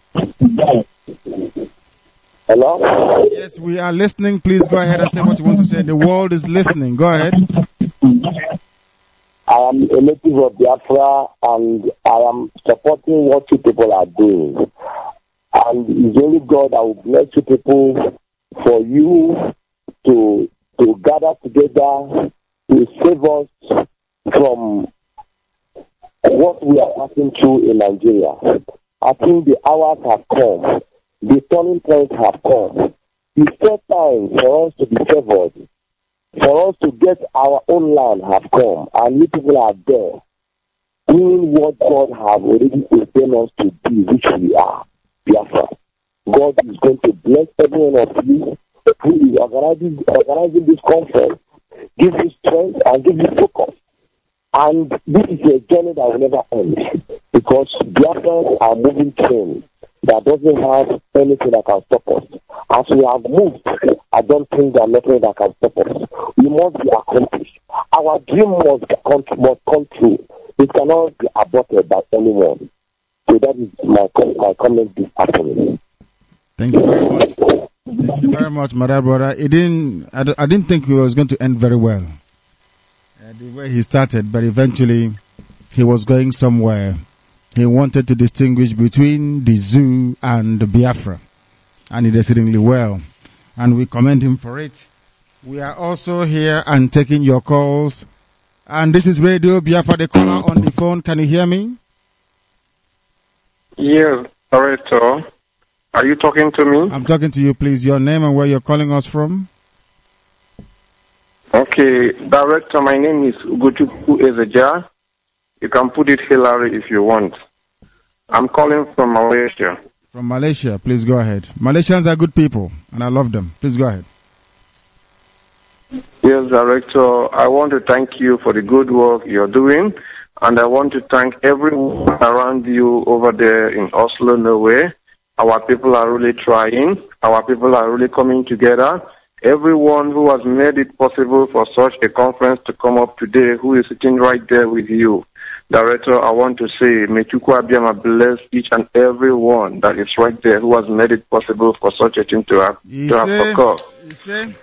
Hello? Yes, we are listening. Please go ahead and say what you want to say. The world is listening. Go ahead. I am a native of Biafra and I am supporting what you people are doing. And it's only God that will bless you people for you to to gather together to save us from what we are passing through in Nigeria. I think the hours have come. The turning points have come. The third time for us to be favored, for us to get our own land have come, and you people are there doing what God has already ordained us to be, which we are, Biafra. God is going to bless every one of you who is organizing, organizing this conference, give you strength and give you focus. And this is a journey that will never end, because Biafrans are moving trains that doesn't have anything that can stop us. As we have moved, I don't think there's nothing that can stop us. We must be accomplished. Our dream must come, must come true. It cannot be aborted by anyone. So that is my, my comment this afternoon. Thank you very much. Thank you very much, my dear brother. It didn't, I, I didn't think it was going to end very well. Uh, the way he started, but eventually he was going somewhere. He wanted to distinguish between the zoo and the Biafra, and he did exceedingly well, and we commend him for it. We are also here and taking your calls, and this is Radio Biafra, the caller on the phone. Can you hear me? Yes, Director. Are you talking to me? I'm talking to you, please. Your name and where you're calling us from? Okay, Director, my name is Ugochukwu Ezeja. You can put it Hillary if you want. I'm calling from Malaysia. From Malaysia, please go ahead. Malaysians are good people, and I love them. Please go ahead. Yes, Director, I want to thank you for the good work you're doing, and I want to thank everyone around you over there in Oslo, Norway. Our people are really trying. Our people are really coming together. Everyone who has made it possible for such a conference to come up today, who is sitting right there with you. Director, I want to say, may Chukwu Abiyama bless each and every one that is right there who has made it possible for such a thing to have, to have occurred. You say?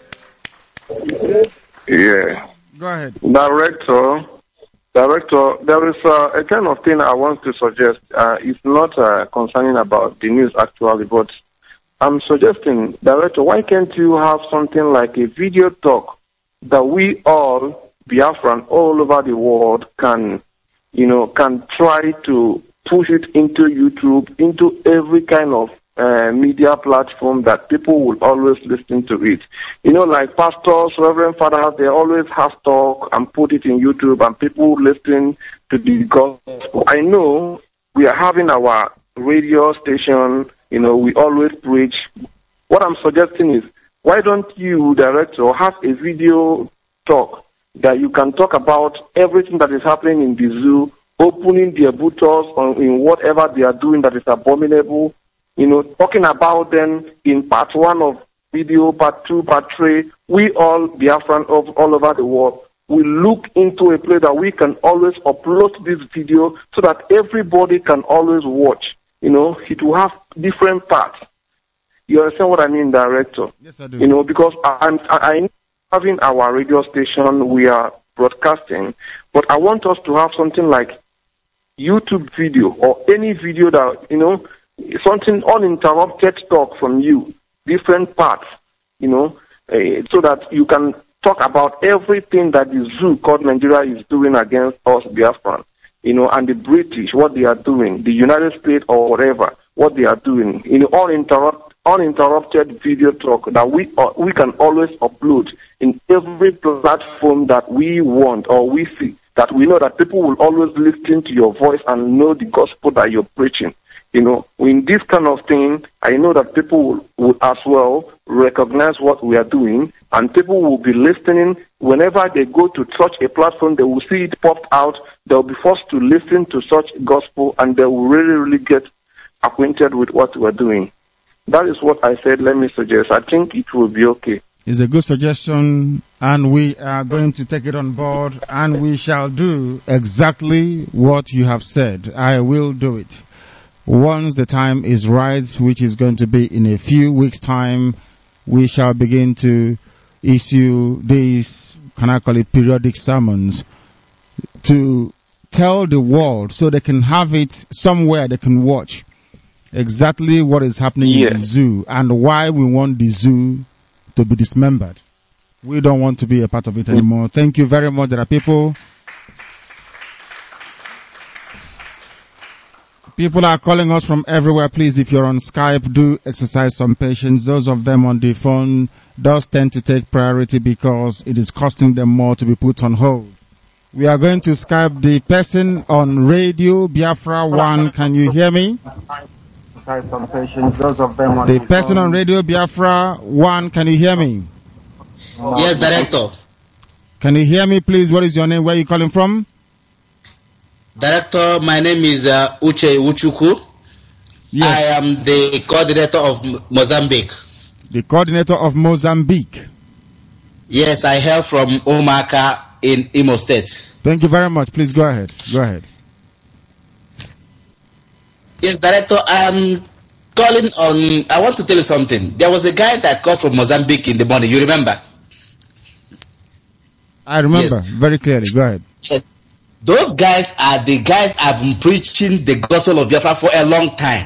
Yeah. Go ahead. Director, Director, there is uh, a kind of thing I want to suggest. Uh, it's not uh, concerning about the news actually, but I'm suggesting, Director, why can't you have something like a video talk that we all, Biafran, all over the world can, you know, can try to push it into YouTube, into every kind of uh, media platform that people will always listen to it. You know, like pastors, reverend fathers, they always have talk and put it in YouTube and people listen to the gospel. I know we are having our radio station, you know, we always preach. What I'm suggesting is, why don't you, Director, have a video talk that you can talk about everything that is happening in the zoo, opening their booters on in whatever they are doing that is abominable, you know, talking about them in part one of video, part two, part three. We all, Biafran of all over the world, we look into a place that we can always upload this video so that everybody can always watch. You know, it will have different parts. You understand what I mean, Director? Yes, I do. You know, because I'm, I, I having our radio station, we are broadcasting, but I want us to have something like YouTube video or any video that, you know, something uninterrupted talk from you, different parts, you know, uh, so that you can talk about everything that the zoo called Nigeria is doing against us, Biafran. You know, and the British, what they are doing, the United States or whatever, what they are doing, in you know, uninterrupt, uninterrupted video talk that we uh, we can always upload in every platform that we want or we see that we know that people will always listen to your voice and know the gospel that you're preaching. You know, in this kind of thing, I know that people will, will as well recognize what we are doing, and people will be listening. Whenever they go to such a platform, they will see it popped out. They'll be forced to listen to such gospel, and they will really, really get acquainted with what we're doing. That is what I said. Let me suggest. I think it will be okay. It's a good suggestion, and we are going to take it on board, and we shall do exactly what you have said. I will do it. Once the time is right, which is going to be in a few weeks' time, we shall begin to issue these, can I call it, periodic sermons to tell the world so they can have it somewhere they can watch exactly what is happening yes. in the zoo and why we want the zoo to be dismembered. We don't want to be a part of it anymore. Thank you very much. There are people People are calling us from everywhere. Please, if you're on Skype, do exercise some patience. Those of them on the phone does tend to take priority because it is costing them more to be put on hold. We are going to Skype the person on Radio Biafra one. Can you hear me? Some patience. Those of them on the person on Radio Biafra one. Can you hear me? Yes, Director. Can you hear me, please? What is your name? Where are you calling from? Director, my name is uh, Uche Uchuku. Yes. I am the coordinator of Mozambique. The coordinator of Mozambique. Yes, I hail from Omaka in Imo State. Thank you very much. Please go ahead. Go ahead. Yes, Director, I am calling on, I want to tell you something. There was a guy that called from Mozambique in the morning. You remember? I remember yes. very clearly. Go ahead. Yes. Those guys are the guys I've been preaching the gospel of Biafra for a long time.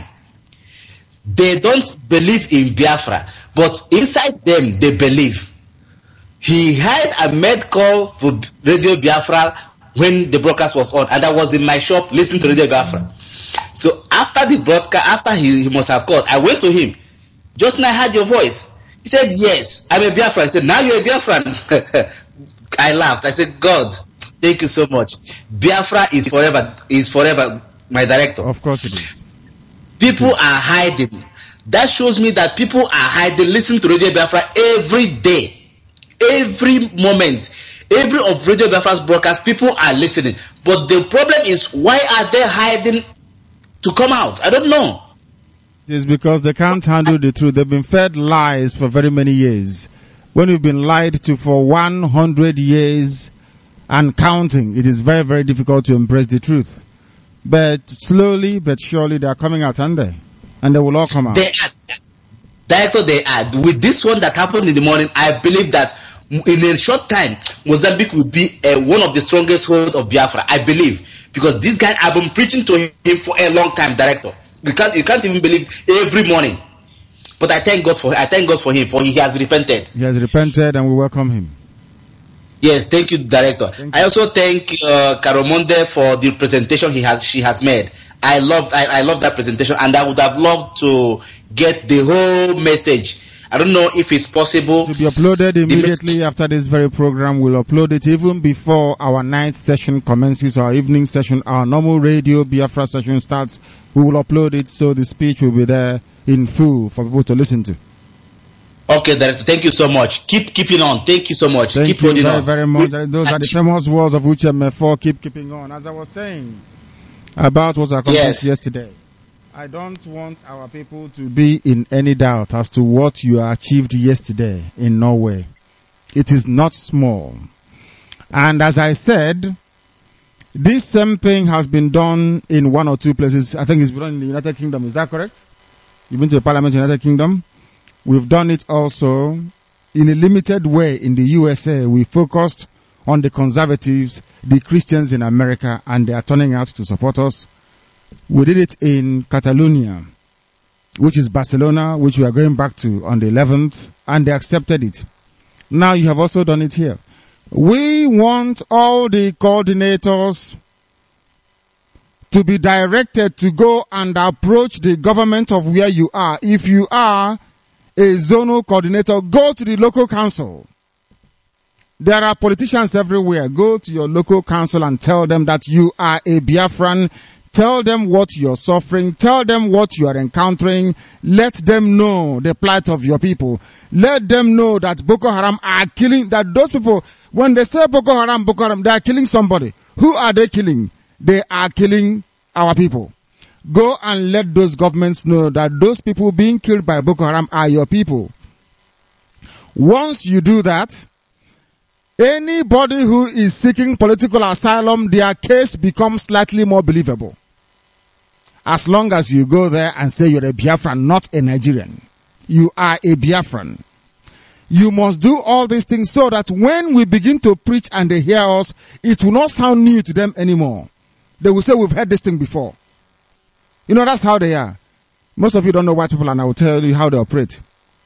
They don't believe in Biafra, but inside them they believe. He had a made call for Radio Biafra when the broadcast was on, and I was in my shop listening to Radio Biafra. So after the broadcast, after he, he must have called, I went to him. Just now I heard your voice. He said, yes, I'm a Biafran. I said, now you're a Biafran. I laughed. I said, God, thank you so much. Biafra is forever, is forever, my director. Of course it is. People are hiding. That shows me that people are hiding. Listen to Radio Biafra every day. Every moment. Every of Radio Biafra's broadcast, people are listening. But the problem is, why are they hiding to come out? I don't know. It is because they can't handle the truth. They've been fed lies for very many years. When we've been lied to for one hundred years and counting, it is very, very difficult to embrace the truth. But slowly but surely they are coming out, aren't they? And they will all come out. They are. Director, they are. With this one that happened in the morning, I believe that in a short time, Mozambique will be uh, one of the strongest holds of Biafra. I believe. Because this guy, I've been preaching to him for a long time, Director. You can't, you can't even believe every morning. But I thank God for I thank God for him, for he has repented. He has repented, and we welcome him. Yes, thank you, Director. Thank you. I also thank uh, Karomonde for the presentation he has she has made. I loved I, I love that presentation, and I would have loved to get the whole message. I don't know if it's possible to be uploaded immediately after this very program. We'll upload it even before our night session commences, our evening session, our normal Radio Biafra session starts. We will upload it so the speech will be there in full for people to listen to. Okay, Director. Thank you so much. Keep keeping on. Thank you so much. Thank Keep you holding very, on. very much. Those are the famous words of Uche Mefo. Keep keeping on. As I was saying about what I accomplished yes. yesterday, I don't want our people to be in any doubt as to what you achieved yesterday in Norway. It is not small. And as I said, this same thing has been done in one or two places. I think it's been done in the United Kingdom. Is that correct? You've been to the Parliament in the United Kingdom? We've done it also in a limited way in the U S A. We focused on the conservatives, the Christians in America, and they are turning out to support us. We did it in Catalonia, which is Barcelona, which we are going back to on the eleventh, and they accepted it. Now you have also done it here. We want all the coordinators to be directed to go and approach the government of where you are. If you are a zonal coordinator, go to the local council There are politicians everywhere. Go to your local council and tell them that you are a Biafran. Tell them what you're suffering. Tell them what you are encountering. Let them know the plight of your people. Let them know that Boko Haram are killing, that those people, when they say Boko Haram, Boko Haram, they are killing somebody. Who are they killing? They are killing our people. Go and let those governments know that those people being killed by Boko Haram are your people. Once you do that, anybody who is seeking political asylum, their case becomes slightly more believable. As long as you go there and say you're a Biafran, not a Nigerian. You are a Biafran. You must do all these things so that when we begin to preach and they hear us, it will not sound new to them anymore. They will say, we've heard this thing before. You know, that's how they are. Most of you don't know white people, and I will tell you how they operate.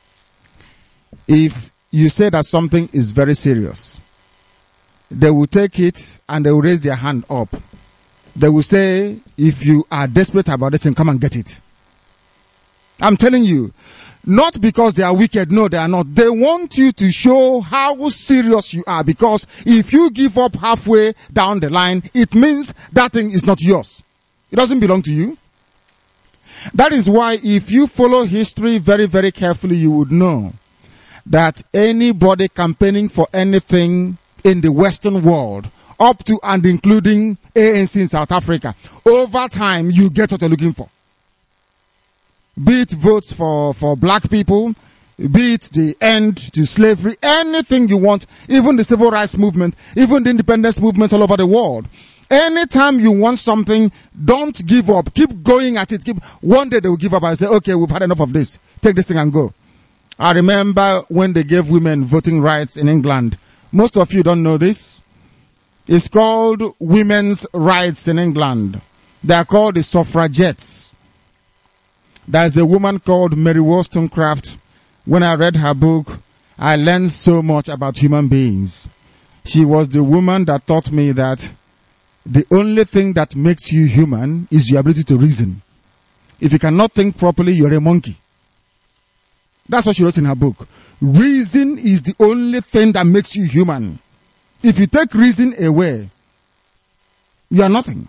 If you say that something is very serious, they will take it and they will raise their hand up. They will say, if you are desperate about this thing, come and get it. I'm telling you, not because they are wicked, no, they are not. They want you to show how serious you are, because if you give up halfway down the line, it means that thing is not yours. It doesn't belong to you. That is why if you follow history very, very carefully, you would know that anybody campaigning for anything in the Western world, up to and including A N C in South Africa, over time you get what you're looking for. Be it votes for, for black people, be it the end to slavery, anything you want, even the civil rights movement, even the independence movement all over the world. Anytime you want something, don't give up. Keep going at it. Keep, one day they will give up and say, okay, we've had enough of this. Take this thing and go. I remember when they gave women voting rights in England. Most of you don't know this. It's called women's rights in England. They are called the suffragettes. There's a woman called Mary Wollstonecraft. When I read her book, I learned so much about human beings. She was the woman that taught me that the only thing that makes you human is your ability to reason. If you cannot think properly, you're a monkey. That's what she wrote in her book. Reason is the only thing that makes you human. If you take reason away, you are nothing.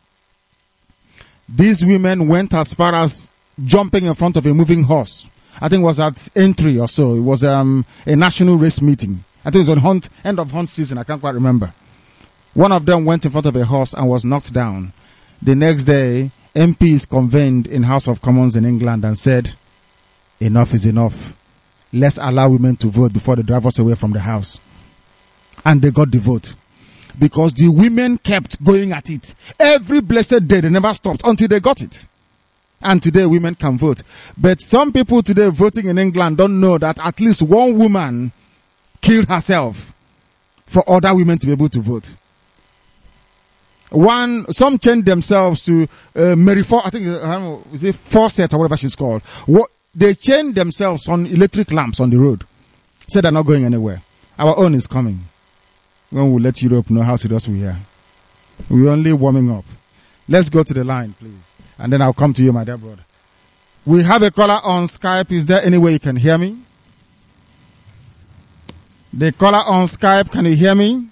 These women went as far as jumping in front of a moving horse. I think it was at entry or so. It was um, a national race meeting. I think it was on hunt, end of hunt season. I can't quite remember. One of them went in front of a horse and was knocked down. The next day, M Ps convened in House of Commons in England and said, enough is enough. Let's allow women to vote before they drive us away from the house. And they got the vote. Because the women kept going at it. Every blessed day, they never stopped until they got it. And today, women can vote. But some people today voting in England don't know that at least one woman killed herself for other women to be able to vote. One, some changed themselves to uh, Mary For, I think, I don't know, is it Fawcett or whatever she's called. What, they changed themselves on electric lamps on the road. Said they're not going anywhere. Our own is coming. When we let Europe know how serious we are. We're only warming up. Let's go to the line, please. And then I'll come to you, my dear brother. We have a caller on Skype. Is there any way you can hear me? The caller on Skype, can you hear me?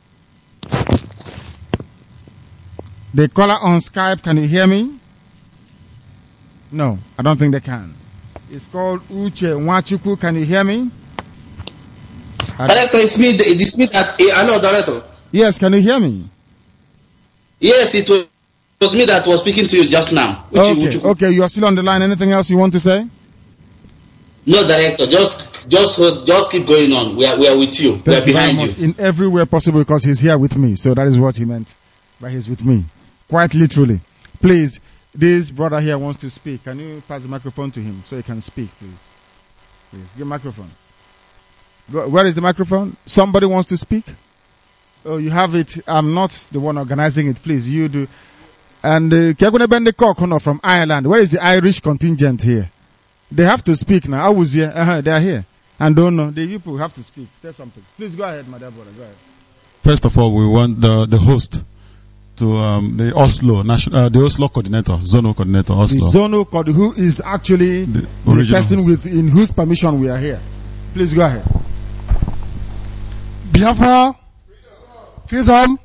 The caller on Skype, can you hear me? No, I don't think they can. It's called Uche Nwachukwu. Can you hear me? Director, it's me. It's me that. Hello, Director. Yes, can you hear me? Yes, it was, it was me that was speaking to you just now. Uche, okay, Uche. okay, you are still on the line. Anything else you want to say? No, Director. Just, just, just keep going on. We are, we are with you. Thank we are you behind very much. you. In every way possible, because he's here with me. So that is what he meant. But he's with me. Quite literally. Please, this brother here wants to speak. Can you pass the microphone to him so he can speak, please? Please, give microphone. Where is the microphone? Somebody wants to speak? Oh, you have it. I'm not the one organizing it. Please, you do. And Kegune Bende from Ireland. Where is the Irish contingent here? They have to speak now. I was here. Uh-huh, they are here. And don't know. The people have to speak. Say something. Please go ahead, my dear brother. Go ahead. First of all, we want the, the host to um, the Oslo national, uh, the Oslo coordinator, zonal coordinator, Oslo. The zonal coordinator, who is actually the, the person with in whose permission we are here. Please go ahead. Biafra, freedom.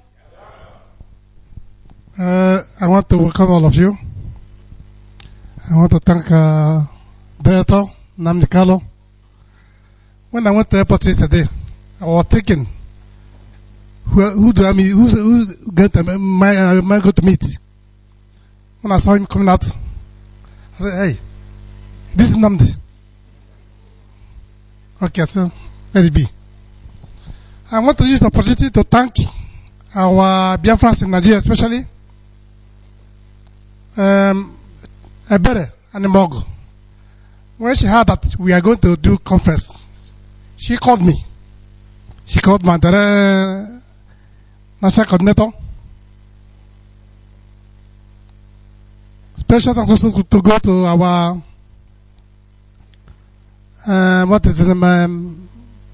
Uh, I want to welcome all of you. I want to thank uh, Director Nnamdi Kanu. When I went to airport yesterday, I was thinking, who, who do I meet? Who's, who's going to, am I, am I going to meet? When I saw him coming out, I said, hey, this is Nnamdi. Okay, so let it be. I want to use the opportunity to thank our Biafrans in Nigeria, especially um, Ebere and Mogo. When she heard that we are going to do conference, she called me. She called my uh, national coordinator. Special thanks also to go to our uh, what is the name? Um,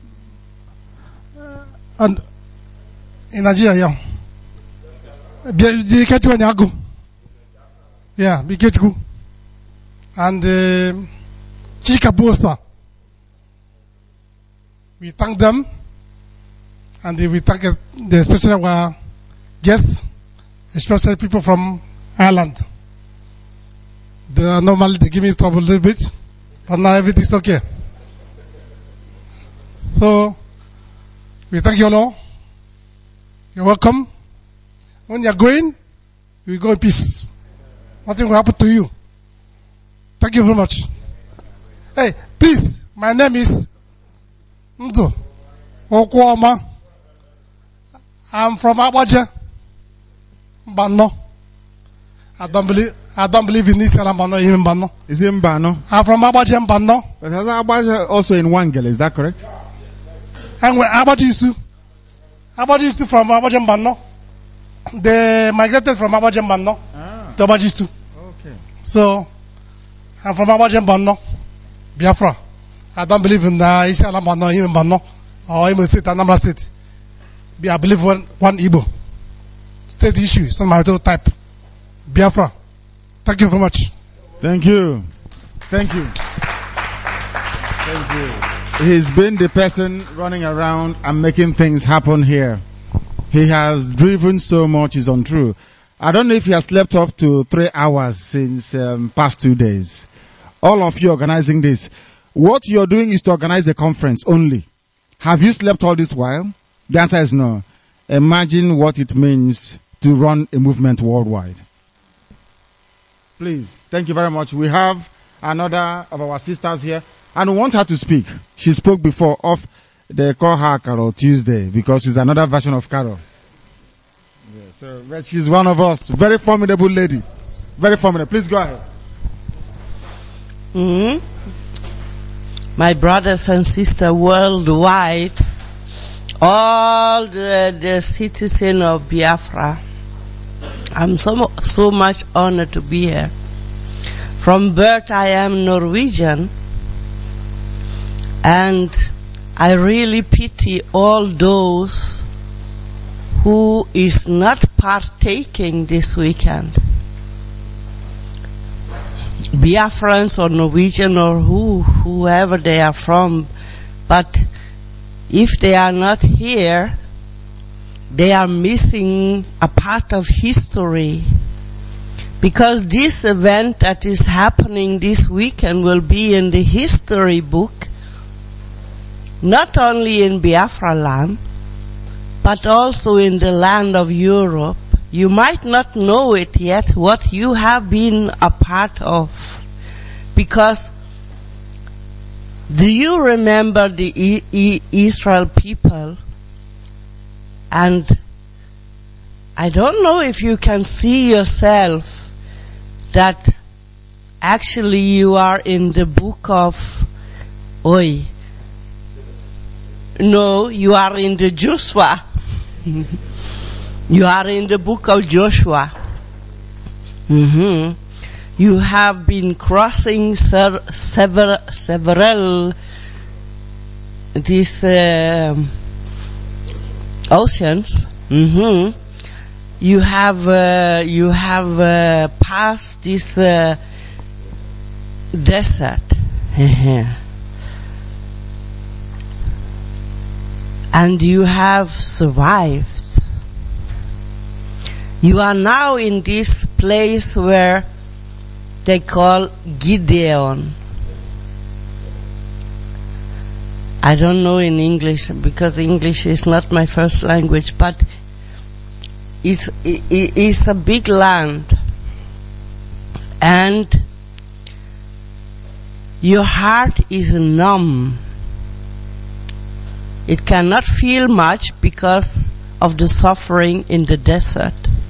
uh, and in Nigeria, yeah. Yeah, Bikechku. And uh, Chika Bosa. We thank them. And we thank the especially our guests, especially people from Ireland. They are normally they give me trouble a little bit, but now everything's okay. So, we thank you all. You're welcome. When you're going, you go in peace. Nothing will happen to you. Thank you very much. Hey, please, my name is Ndo Okwama. I'm from Abaja, Mbano. I don't believe I don't believe in this Mbano, even Mbano. Is it Mbano? I'm from Abaja, Mbano. But has Abaja also in Wangele, is that correct? And when Abaja used to, Abaja used to from Abaja, Mbano. They migrated from Abaja, Mbano. Ah. To Abaja used to. Okay. So, I'm from Abaja, Mbano, Biafra. I don't believe in uh, Ishala Mbano, even Mbano, or even State, Anambra State. I believe one, one Igbo. State issue, it's not my type. Biafra. Thank you very much. Thank you. Thank you. Thank you. He's been the person running around and making things happen here. He has driven so much, it's untrue. I don't know if he has slept up to three hours since um, past two days. All of you organizing this. What you're doing is to organize a conference only. Have you slept all this while? The answer is no. Imagine what it means to run a movement worldwide. Please, thank you very much. We have another of our sisters here, and we want her to speak. She spoke before of, they call her Carol Tuesday, because she's another version of Carol. Yeah, so, but she's one of us. Very formidable lady. Very formidable. Please go ahead. Mm-hmm. My brothers and sisters worldwide, all the, the citizens of Biafra, I'm so, so much honored to be here. From birth I am Norwegian, and I really pity all those who is not partaking this weekend. Biafrans or Norwegian or who, whoever they are from, but if they are not here, they are missing a part of history. Because this event that is happening this weekend will be in the history book, not only in Biafra land, but also in the land of Europe. You might not know it yet, what you have been a part of. Because do you remember the I- I- Israel people? And I don't know if you can see yourself that actually you are in the book of Oi. No, you are in the Joshua. You are in the book of Joshua. Mm-hmm. You have been crossing ser- several, several these uh, oceans. Mm-hmm. You have uh, you have uh, passed this uh, desert. And you have survived. You are now in this place where they call Gideon. I don't know in English because English is not my first language, but it's, it's a big land. And your heart is numb. It cannot feel much because of the suffering in the desert.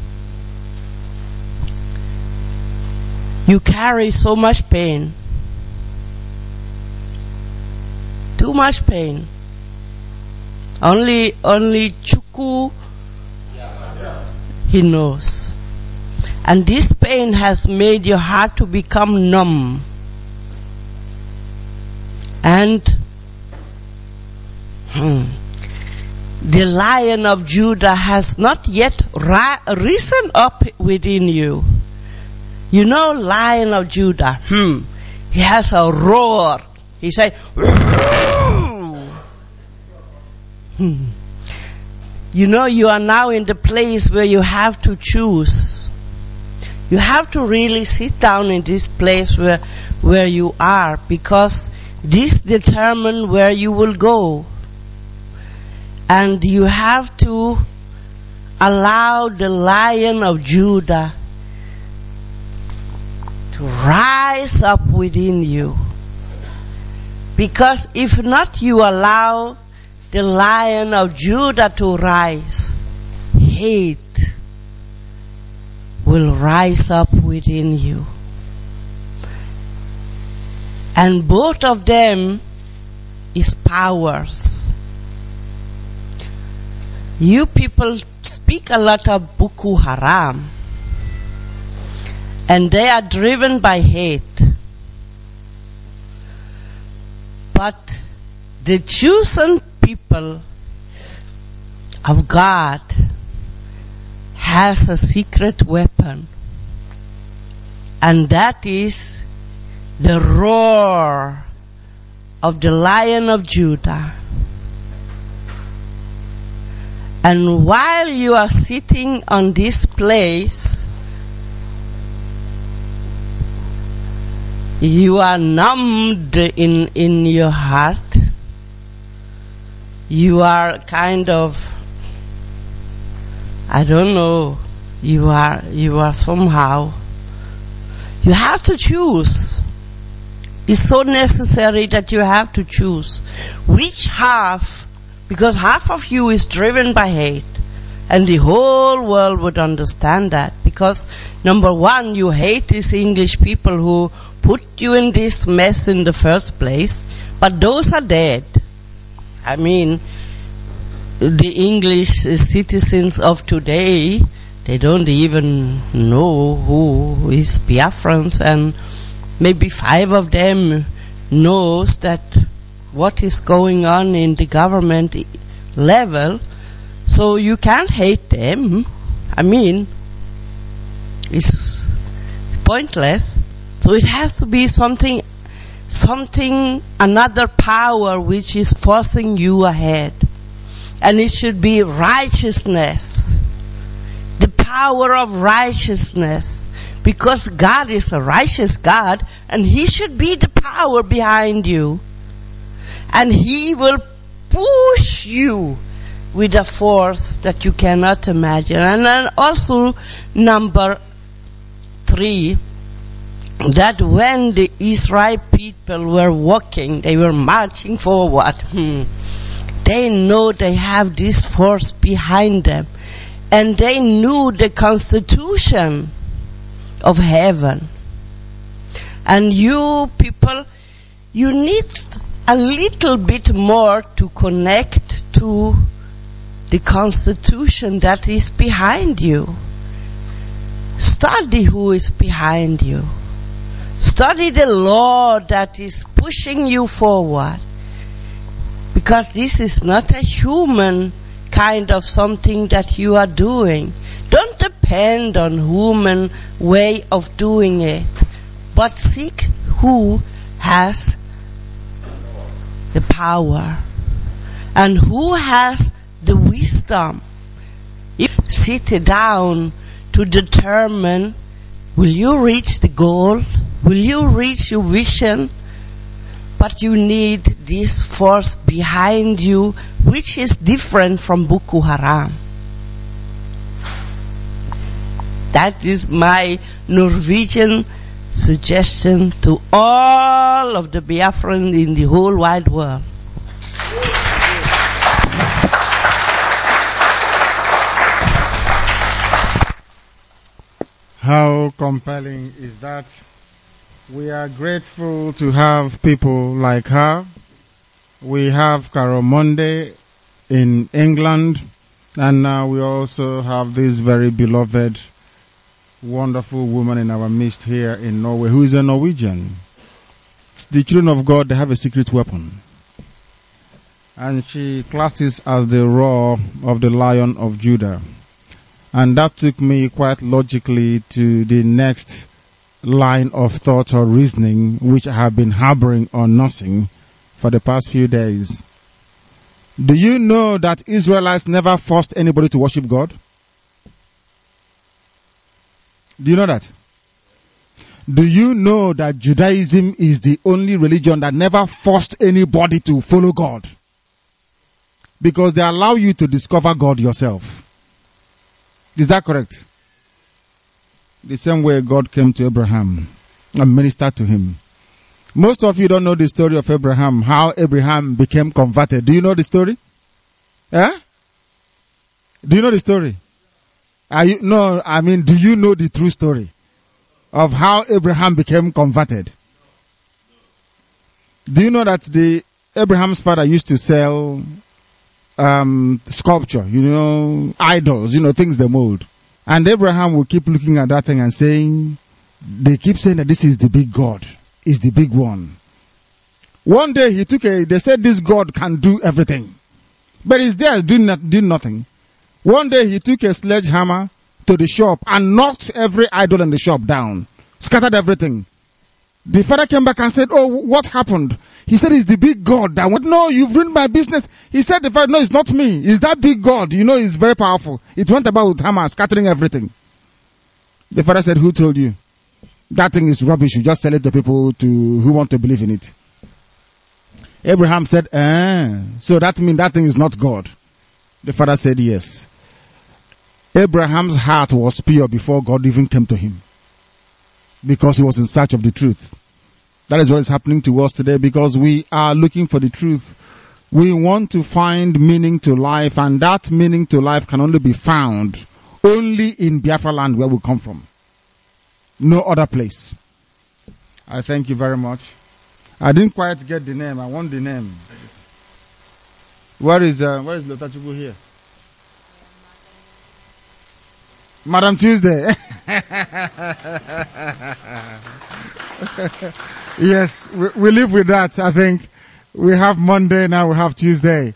You carry so much pain. Too much pain. Only, only Chuku, he knows. And this pain has made your heart to become numb. And hmm, the Lion of Judah has not yet ri- risen up within you. You know, Lion of Judah, hmm, he has a roar. He says, hmm. You know, you are now in the place where you have to choose. You have to really sit down in this place where, where you are, because this determines where you will go. And you have to allow the Lion of Judah to rise up within you. Because if not, you allow the Lion of Judah to rise, hate will rise up within you. And both of them is powers. You people speak a lot of Boko Haram, and they are driven by hate. But the chosen people of God has a secret weapon, and that is the roar of the Lion of Judah. And while you are sitting on this place, you are numbed in, in your heart. You are kind of, I don't know, you are, you are somehow, you have to choose. It's so necessary that you have to choose which half, because half of you is driven by hate, and the whole world would understand that, because number one, you hate these English people who put you in this mess in the first place, but those are dead. I mean, the English citizens of today, they don't even know who is Biafrans, and maybe five of them knows that what is going on in the government level, so you can't hate them. I mean, it's pointless. So it has to be something, something, another power which is forcing you ahead. And it should be righteousness. The power of righteousness. Because God is a righteous God, and He should be the power behind you. And He will push you with a force that you cannot imagine. And then also, number three, that when the Israel people were walking, they were marching forward, hmm, they know they have this force behind them. And they knew the constitution of heaven. And you people, you need a little bit more to connect to the constitution that is behind you. Study who is behind you. Study the law that is pushing you forward. Because this is not a human kind of something that you are doing. Don't depend on human way of doing it, but seek who has the power. And who has the wisdom? You sit down to determine, will you reach the goal? Will you reach your vision? But you need this force behind you, which is different from Boko Haram. That is my Norwegian suggestion to all of the Biafrans in the whole wide world. How compelling is that? We are grateful to have people like her. We have Carol Monday in England, and now we also have this very beloved, wonderful woman in our midst here in Norway, who is a Norwegian. It's the children of God, they have a secret weapon. And she classed it as the roar of the Lion of Judah. And that took me quite logically to the next line of thought or reasoning, which I have been harboring or nursing for the past few days. Do you know that Israelites never forced anybody to worship God? Do you know that? Do you know that Judaism is the only religion that never forced anybody to follow God? Because they allow you to discover God yourself. Is that correct? The same way God came to Abraham and ministered to him. Most of you don't know the story of Abraham, how Abraham became converted. Do you know the story? Eh? Do you know the story? Are you, no, I mean, do you know the true story of how Abraham became converted? Do you know that the Abraham's father used to sell um, sculpture, you know, idols, you know, things they mold. And Abraham will keep looking at that thing and saying, they keep saying that this is the big God, is the big one. One day he took a, they said this God can do everything. But he's there doing, not, doing nothing. One day he took a sledgehammer to the shop and knocked every idol in the shop down. Scattered everything. The father came back and said, oh, what happened? He said, it's the big God that went, no, you've ruined my business. He said, the father, no, it's not me. It's that big God. You know, he's very powerful. It went about with hammer, scattering everything. The father said, who told you? That thing is rubbish. You just sell it to people to who want to believe in it. Abraham said, eh, so that means that thing is not God. The father said, yes. Abraham's heart was pure before God even came to him, because he was in search of the truth. That is what is happening to us today, because we are looking for the truth. We want to find meaning to life, and that meaning to life can only be found only in Biafra land, where we come from. No other place. I thank you very much. I didn't quite get the name. I want the name. Where is uh, where is Lotachubu here? Madam Tuesday. Yes, we, we live with that. I think we have Monday, now we have Tuesday.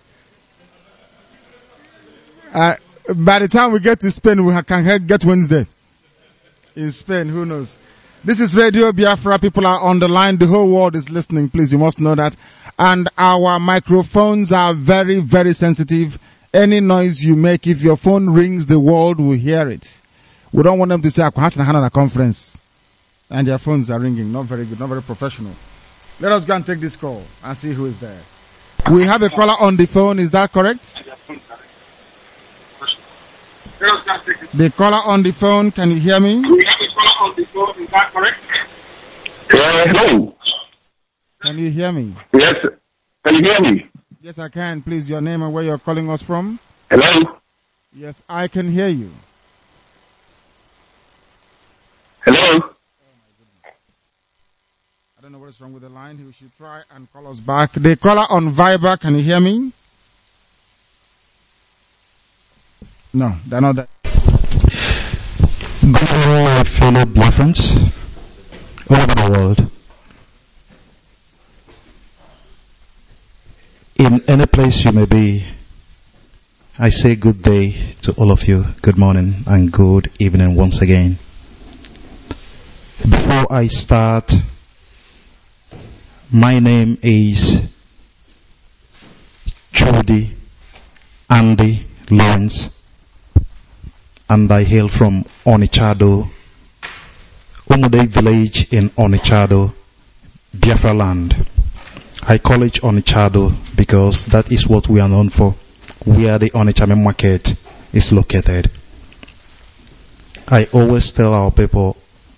Uh, by the time we get to Spain, we can get Wednesday. In Spain, who knows? This is Radio Biafra. People are on the line. The whole world is listening. Please, you must know that. And our microphones are very, very sensitive. Any noise you make, if your phone rings, the world will hear it. We don't want them to say, I can hand on a conference. And their phones are ringing. Not very good, not very professional. Let us go and take this call and see who is there. We have a caller on the phone. Is that correct? The caller on the phone, can you hear me? We have a caller on the phone. Is that correct? Yeah, hello. Can you hear me? Yes. Can you hear me? Yes, I can. Please, your name and where you're calling us from? Hello? Yes, I can hear you. Hello? I don't know what is wrong with the line. He should try and call us back. The caller on Viber, can you hear me? No, they're not that. Good morning, my fellow Biafrans all over the world. In any place you may be, I say good day to all of you. Good morning and good evening once again. Before I start, my name is Chudi Andy Lawrence, and I hail from Onichado, Umude village in Onichado, Biafra land. I call it Onichado because that is what we are known for, where the Onichame market is located. I always tell our people,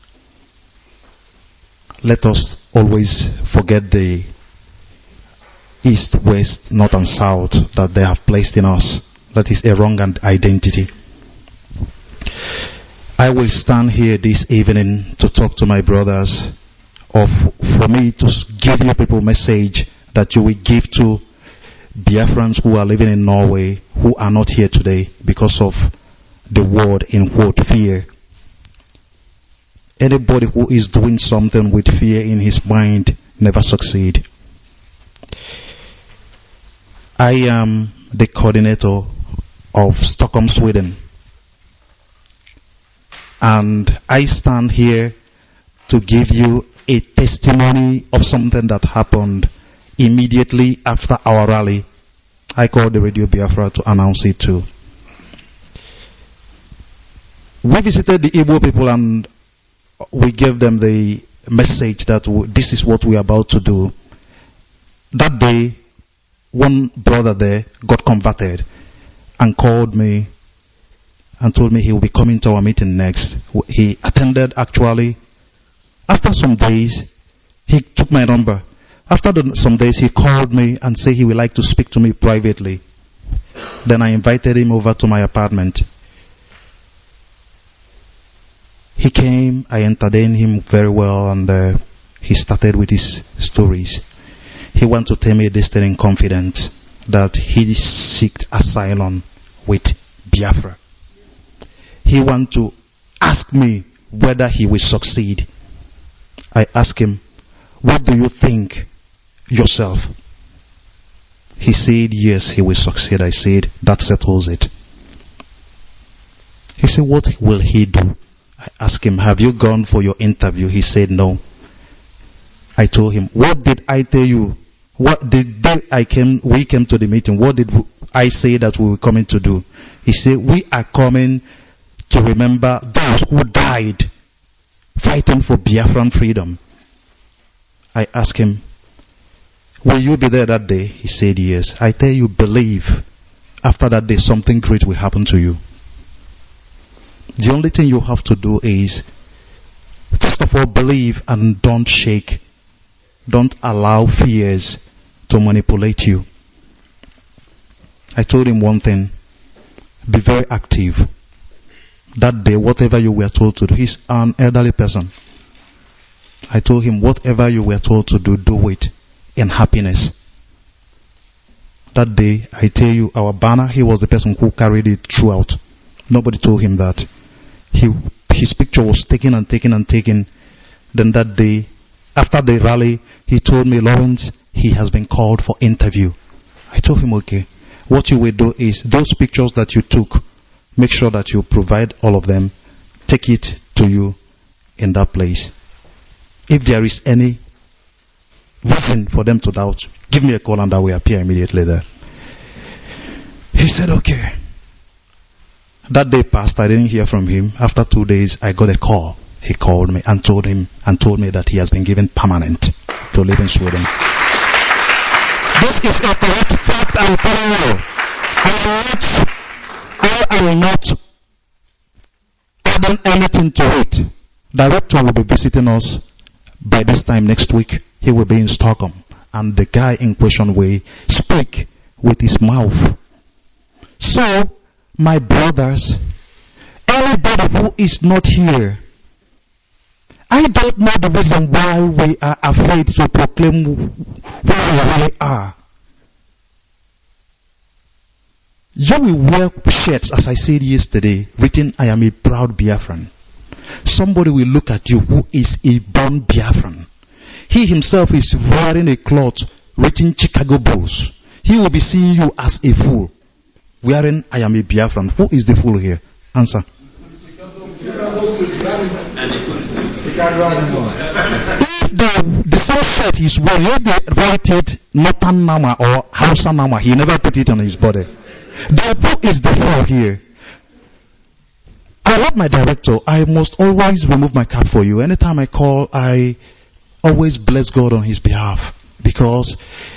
let us always forget the east, west, north and south that they have placed in us. That is a wrong identity. I will stand here this evening to talk to my brothers, or for me to give you people a message that you will give to Biafrans who are living in Norway, who are not here today because of the word in quote fear. Anybody who is doing something with fear in his mind never succeed. I am the coordinator of Stockholm, Sweden. And I stand here to give you a testimony of something that happened immediately after our rally. I called the Radio Biafra to announce it too. We visited the Igbo people and we gave them the message that this is what we are about to do. That day, one brother there got converted and called me and told me he will be coming to our meeting next. He attended actually. After some days, he took my number. After the, some days, he called me and said he would like to speak to me privately. Then I invited him over to my apartment. He came, I entertained him very well, and uh, he started with his stories. He wanted to tell me this thing in confidence, that he sought asylum with Biafra. He wanted to ask me whether he will succeed. I asked him, what do you think yourself? He said, yes, he will succeed. I said, that settles it. He said, what will he do? I asked him, have you gone for your interview? He said, no. I told him, what did I tell you? What did I came, we came to the meeting, what did I say that we were coming to do? He said, we are coming to remember those who died fighting for Biafran freedom. I asked him, will you be there that day? He said, yes. I tell you, believe. After that day, something great will happen to you. The only thing you have to do is, first of all, believe and don't shake. Don't allow fears to manipulate you. I told him one thing, be very active. That day, whatever you were told to do, he's an elderly person. I told him, whatever you were told to do, do it in happiness. That day, I tell you, our banner, he was the person who carried it throughout. Nobody told him that. He, his picture was taken and taken and taken. Then that day, after the rally, he told me, Lawrence, he has been called for interview. I told him, okay, what you will do is, those pictures that you took, make sure that you provide all of them, take it to you in that place. If there is any reason for them to doubt, give me a call and I will appear immediately there. He said, okay. That day passed, I didn't hear from him. After two days, I got a call. He called me and told him and told me that he has been given permanent to live in Sweden. This is a correct fact I'm telling you. I am not, I am not adding anything to it. Director will be visiting us by this time next week. He will be in Stockholm. And the guy in question will speak with his mouth. So, my brothers, anybody who is not here, I don't know the reason why we are afraid to proclaim who we really are. You will wear shirts, as I said yesterday, written, I am a proud Biafran. Somebody will look at you who is a born Biafran. He himself is wearing a cloth written Chicago Bulls. He will be seeing you as a fool. Wearing, I am a Biafran. Who is the fool here? Answer. If If the, the same shirt he's wearing, if they write it Northern Nama or Hausa Nama, he never put it on his body. The who is the fool here? I love my director. I must always remove my cap for you. Anytime I call, I always bless God on his behalf. Because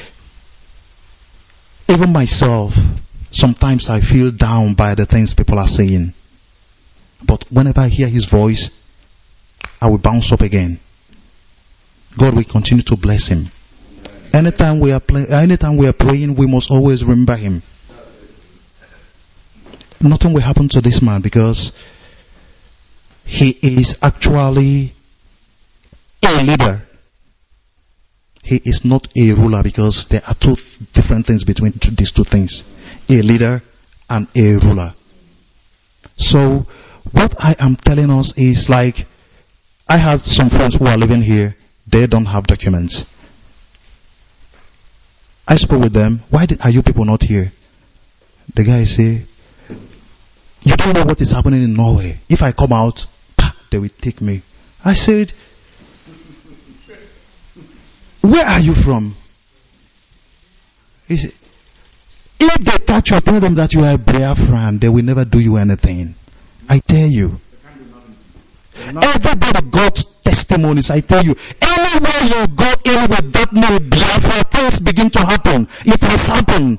even myself, sometimes I feel down by the things people are saying. But whenever I hear his voice, I will bounce up again. God will continue to bless him. Anytime we are play, anytime we are praying, we must always remember him. Nothing will happen to this man because he is actually a leader. He is not a ruler, because there are two different things between these two things. A leader and a ruler. So what I am telling us is, like, I have some friends who are living here. They don't have documents. I spoke with them. Why did, are you people not here? The guy say, you don't know what is happening in Norway. If I come out, they will take me. I said, where are you from? He said, if they catch you, tell them that you are a Biafran, they will never do you anything. I tell you. Everybody got testimonies, I tell you. Anywhere you go in with that name Biafra, things begin to happen. It has happened.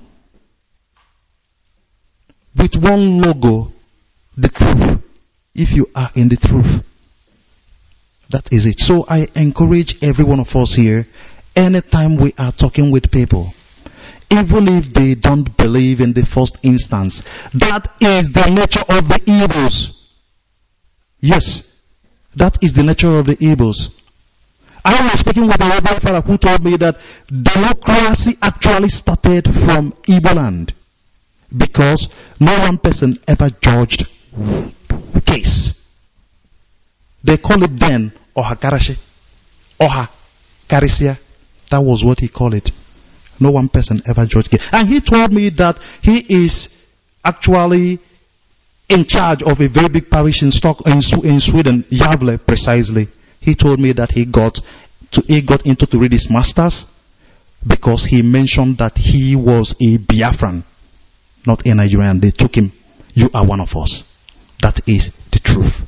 With one logo, the truth. If you are in the truth. That is it. So I encourage every one of us here, anytime we are talking with people, even if they don't believe in the first instance, that is the nature of the evils. Yes, that is the nature of the evils. I was speaking with a Reverend Father who told me that democracy actually started from Igbo land, because no one person ever judged the case. They call it then Oha Karashi, Oha Karisia. That was what he called it. No one person ever judged case. And he told me that he is actually in charge of a very big parish in Stock in, in Sweden, Gävle precisely. He told me that he got to he got into to read his masters because he mentioned that he was a Biafran, not a Nigerian. They took him. You are one of us. That is the truth.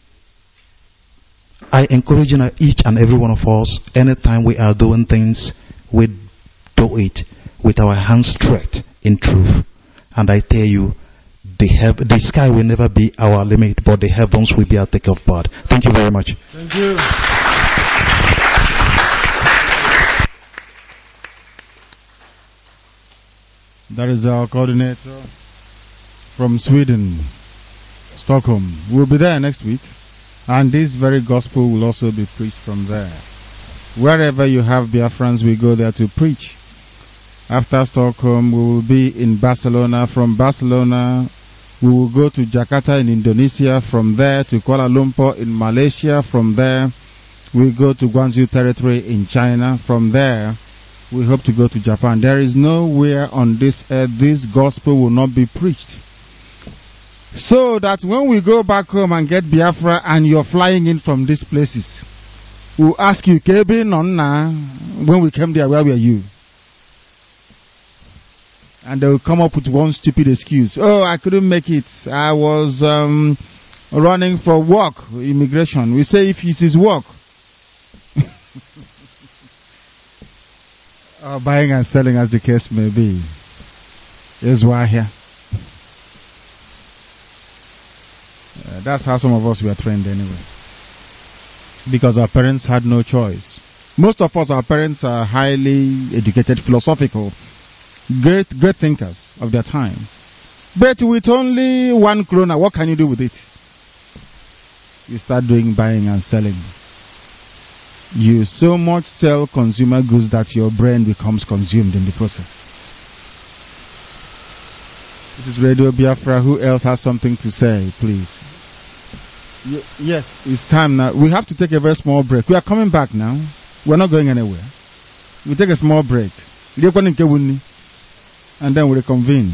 I encourage each and every one of us, anytime we are doing things, we do it with our hands straight in truth. And I tell you, the, hev- the sky will never be our limit, but the heavens will be our take of bird. Thank you very much. Thank you. That is our coordinator from Sweden, Stockholm. We'll be there next week. And this very gospel will also be preached from there. Wherever you have Biafrans, we go there to preach. After Stockholm, we will be in Barcelona. From Barcelona, we will go to Jakarta in Indonesia. From there to Kuala Lumpur in Malaysia. From there, we go to Guangzhou territory in China. From there, we hope to go to Japan. There is nowhere on this earth this gospel will not be preached. So that when we go back home and get Biafra and you're flying in from these places, we'll ask you, Kebe Nonna, when we came there, where were you? And they will come up with one stupid excuse. Oh, I couldn't make it. I was um, running for work, immigration. We say if it's his work. Or buying and selling, as the case may be. Is why here. Uh, that's how some of us were trained anyway. Because our parents had no choice. Most of us, our parents are highly educated, philosophical, great, great thinkers of their time. But with only one krona, what can you do with it? You start doing buying and selling. You so much sell consumer goods that your brain becomes consumed in the process. This is Radio Biafra. Who else has something to say, please? Y- yes, it's time now. We have to take a very small break. We are coming back now. We're not going anywhere. We'll take a small break. And then we'll reconvene.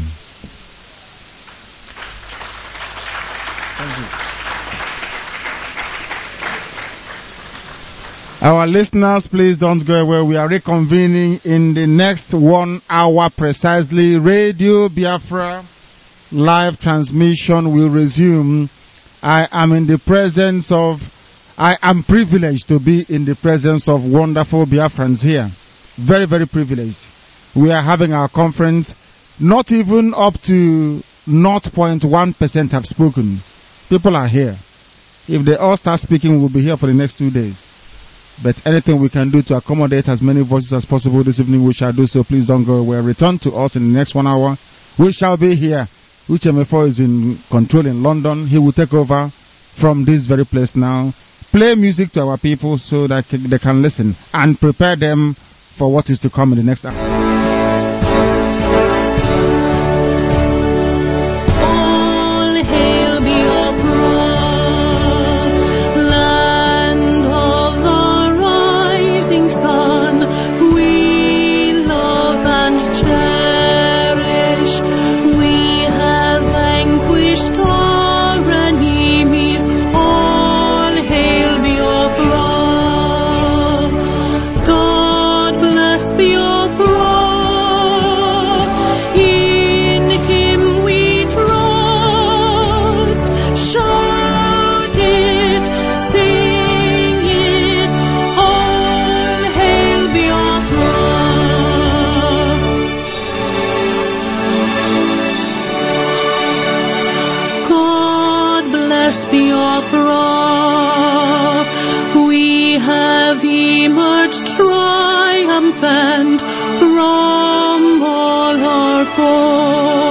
Thank you. Our listeners, please don't go away. We are reconvening in the next one hour precisely. Radio Biafra live transmission will resume. I am in the presence of, I am privileged to be in the presence of wonderful Biafrans here. Very, very privileged. We are having our conference. Not even up to zero point one percent have spoken. People are here. If they all start speaking, we'll be here for the next two days. But anything we can do to accommodate as many voices as possible this evening, we shall do so. Please don't go away. Return to us in the next one hour. We shall be here. Uche Mefo is in control in London. He will take over from this very place now. Play music to our people so that they can listen and prepare them for what is to come in the next hour. Triumphant from all our foes.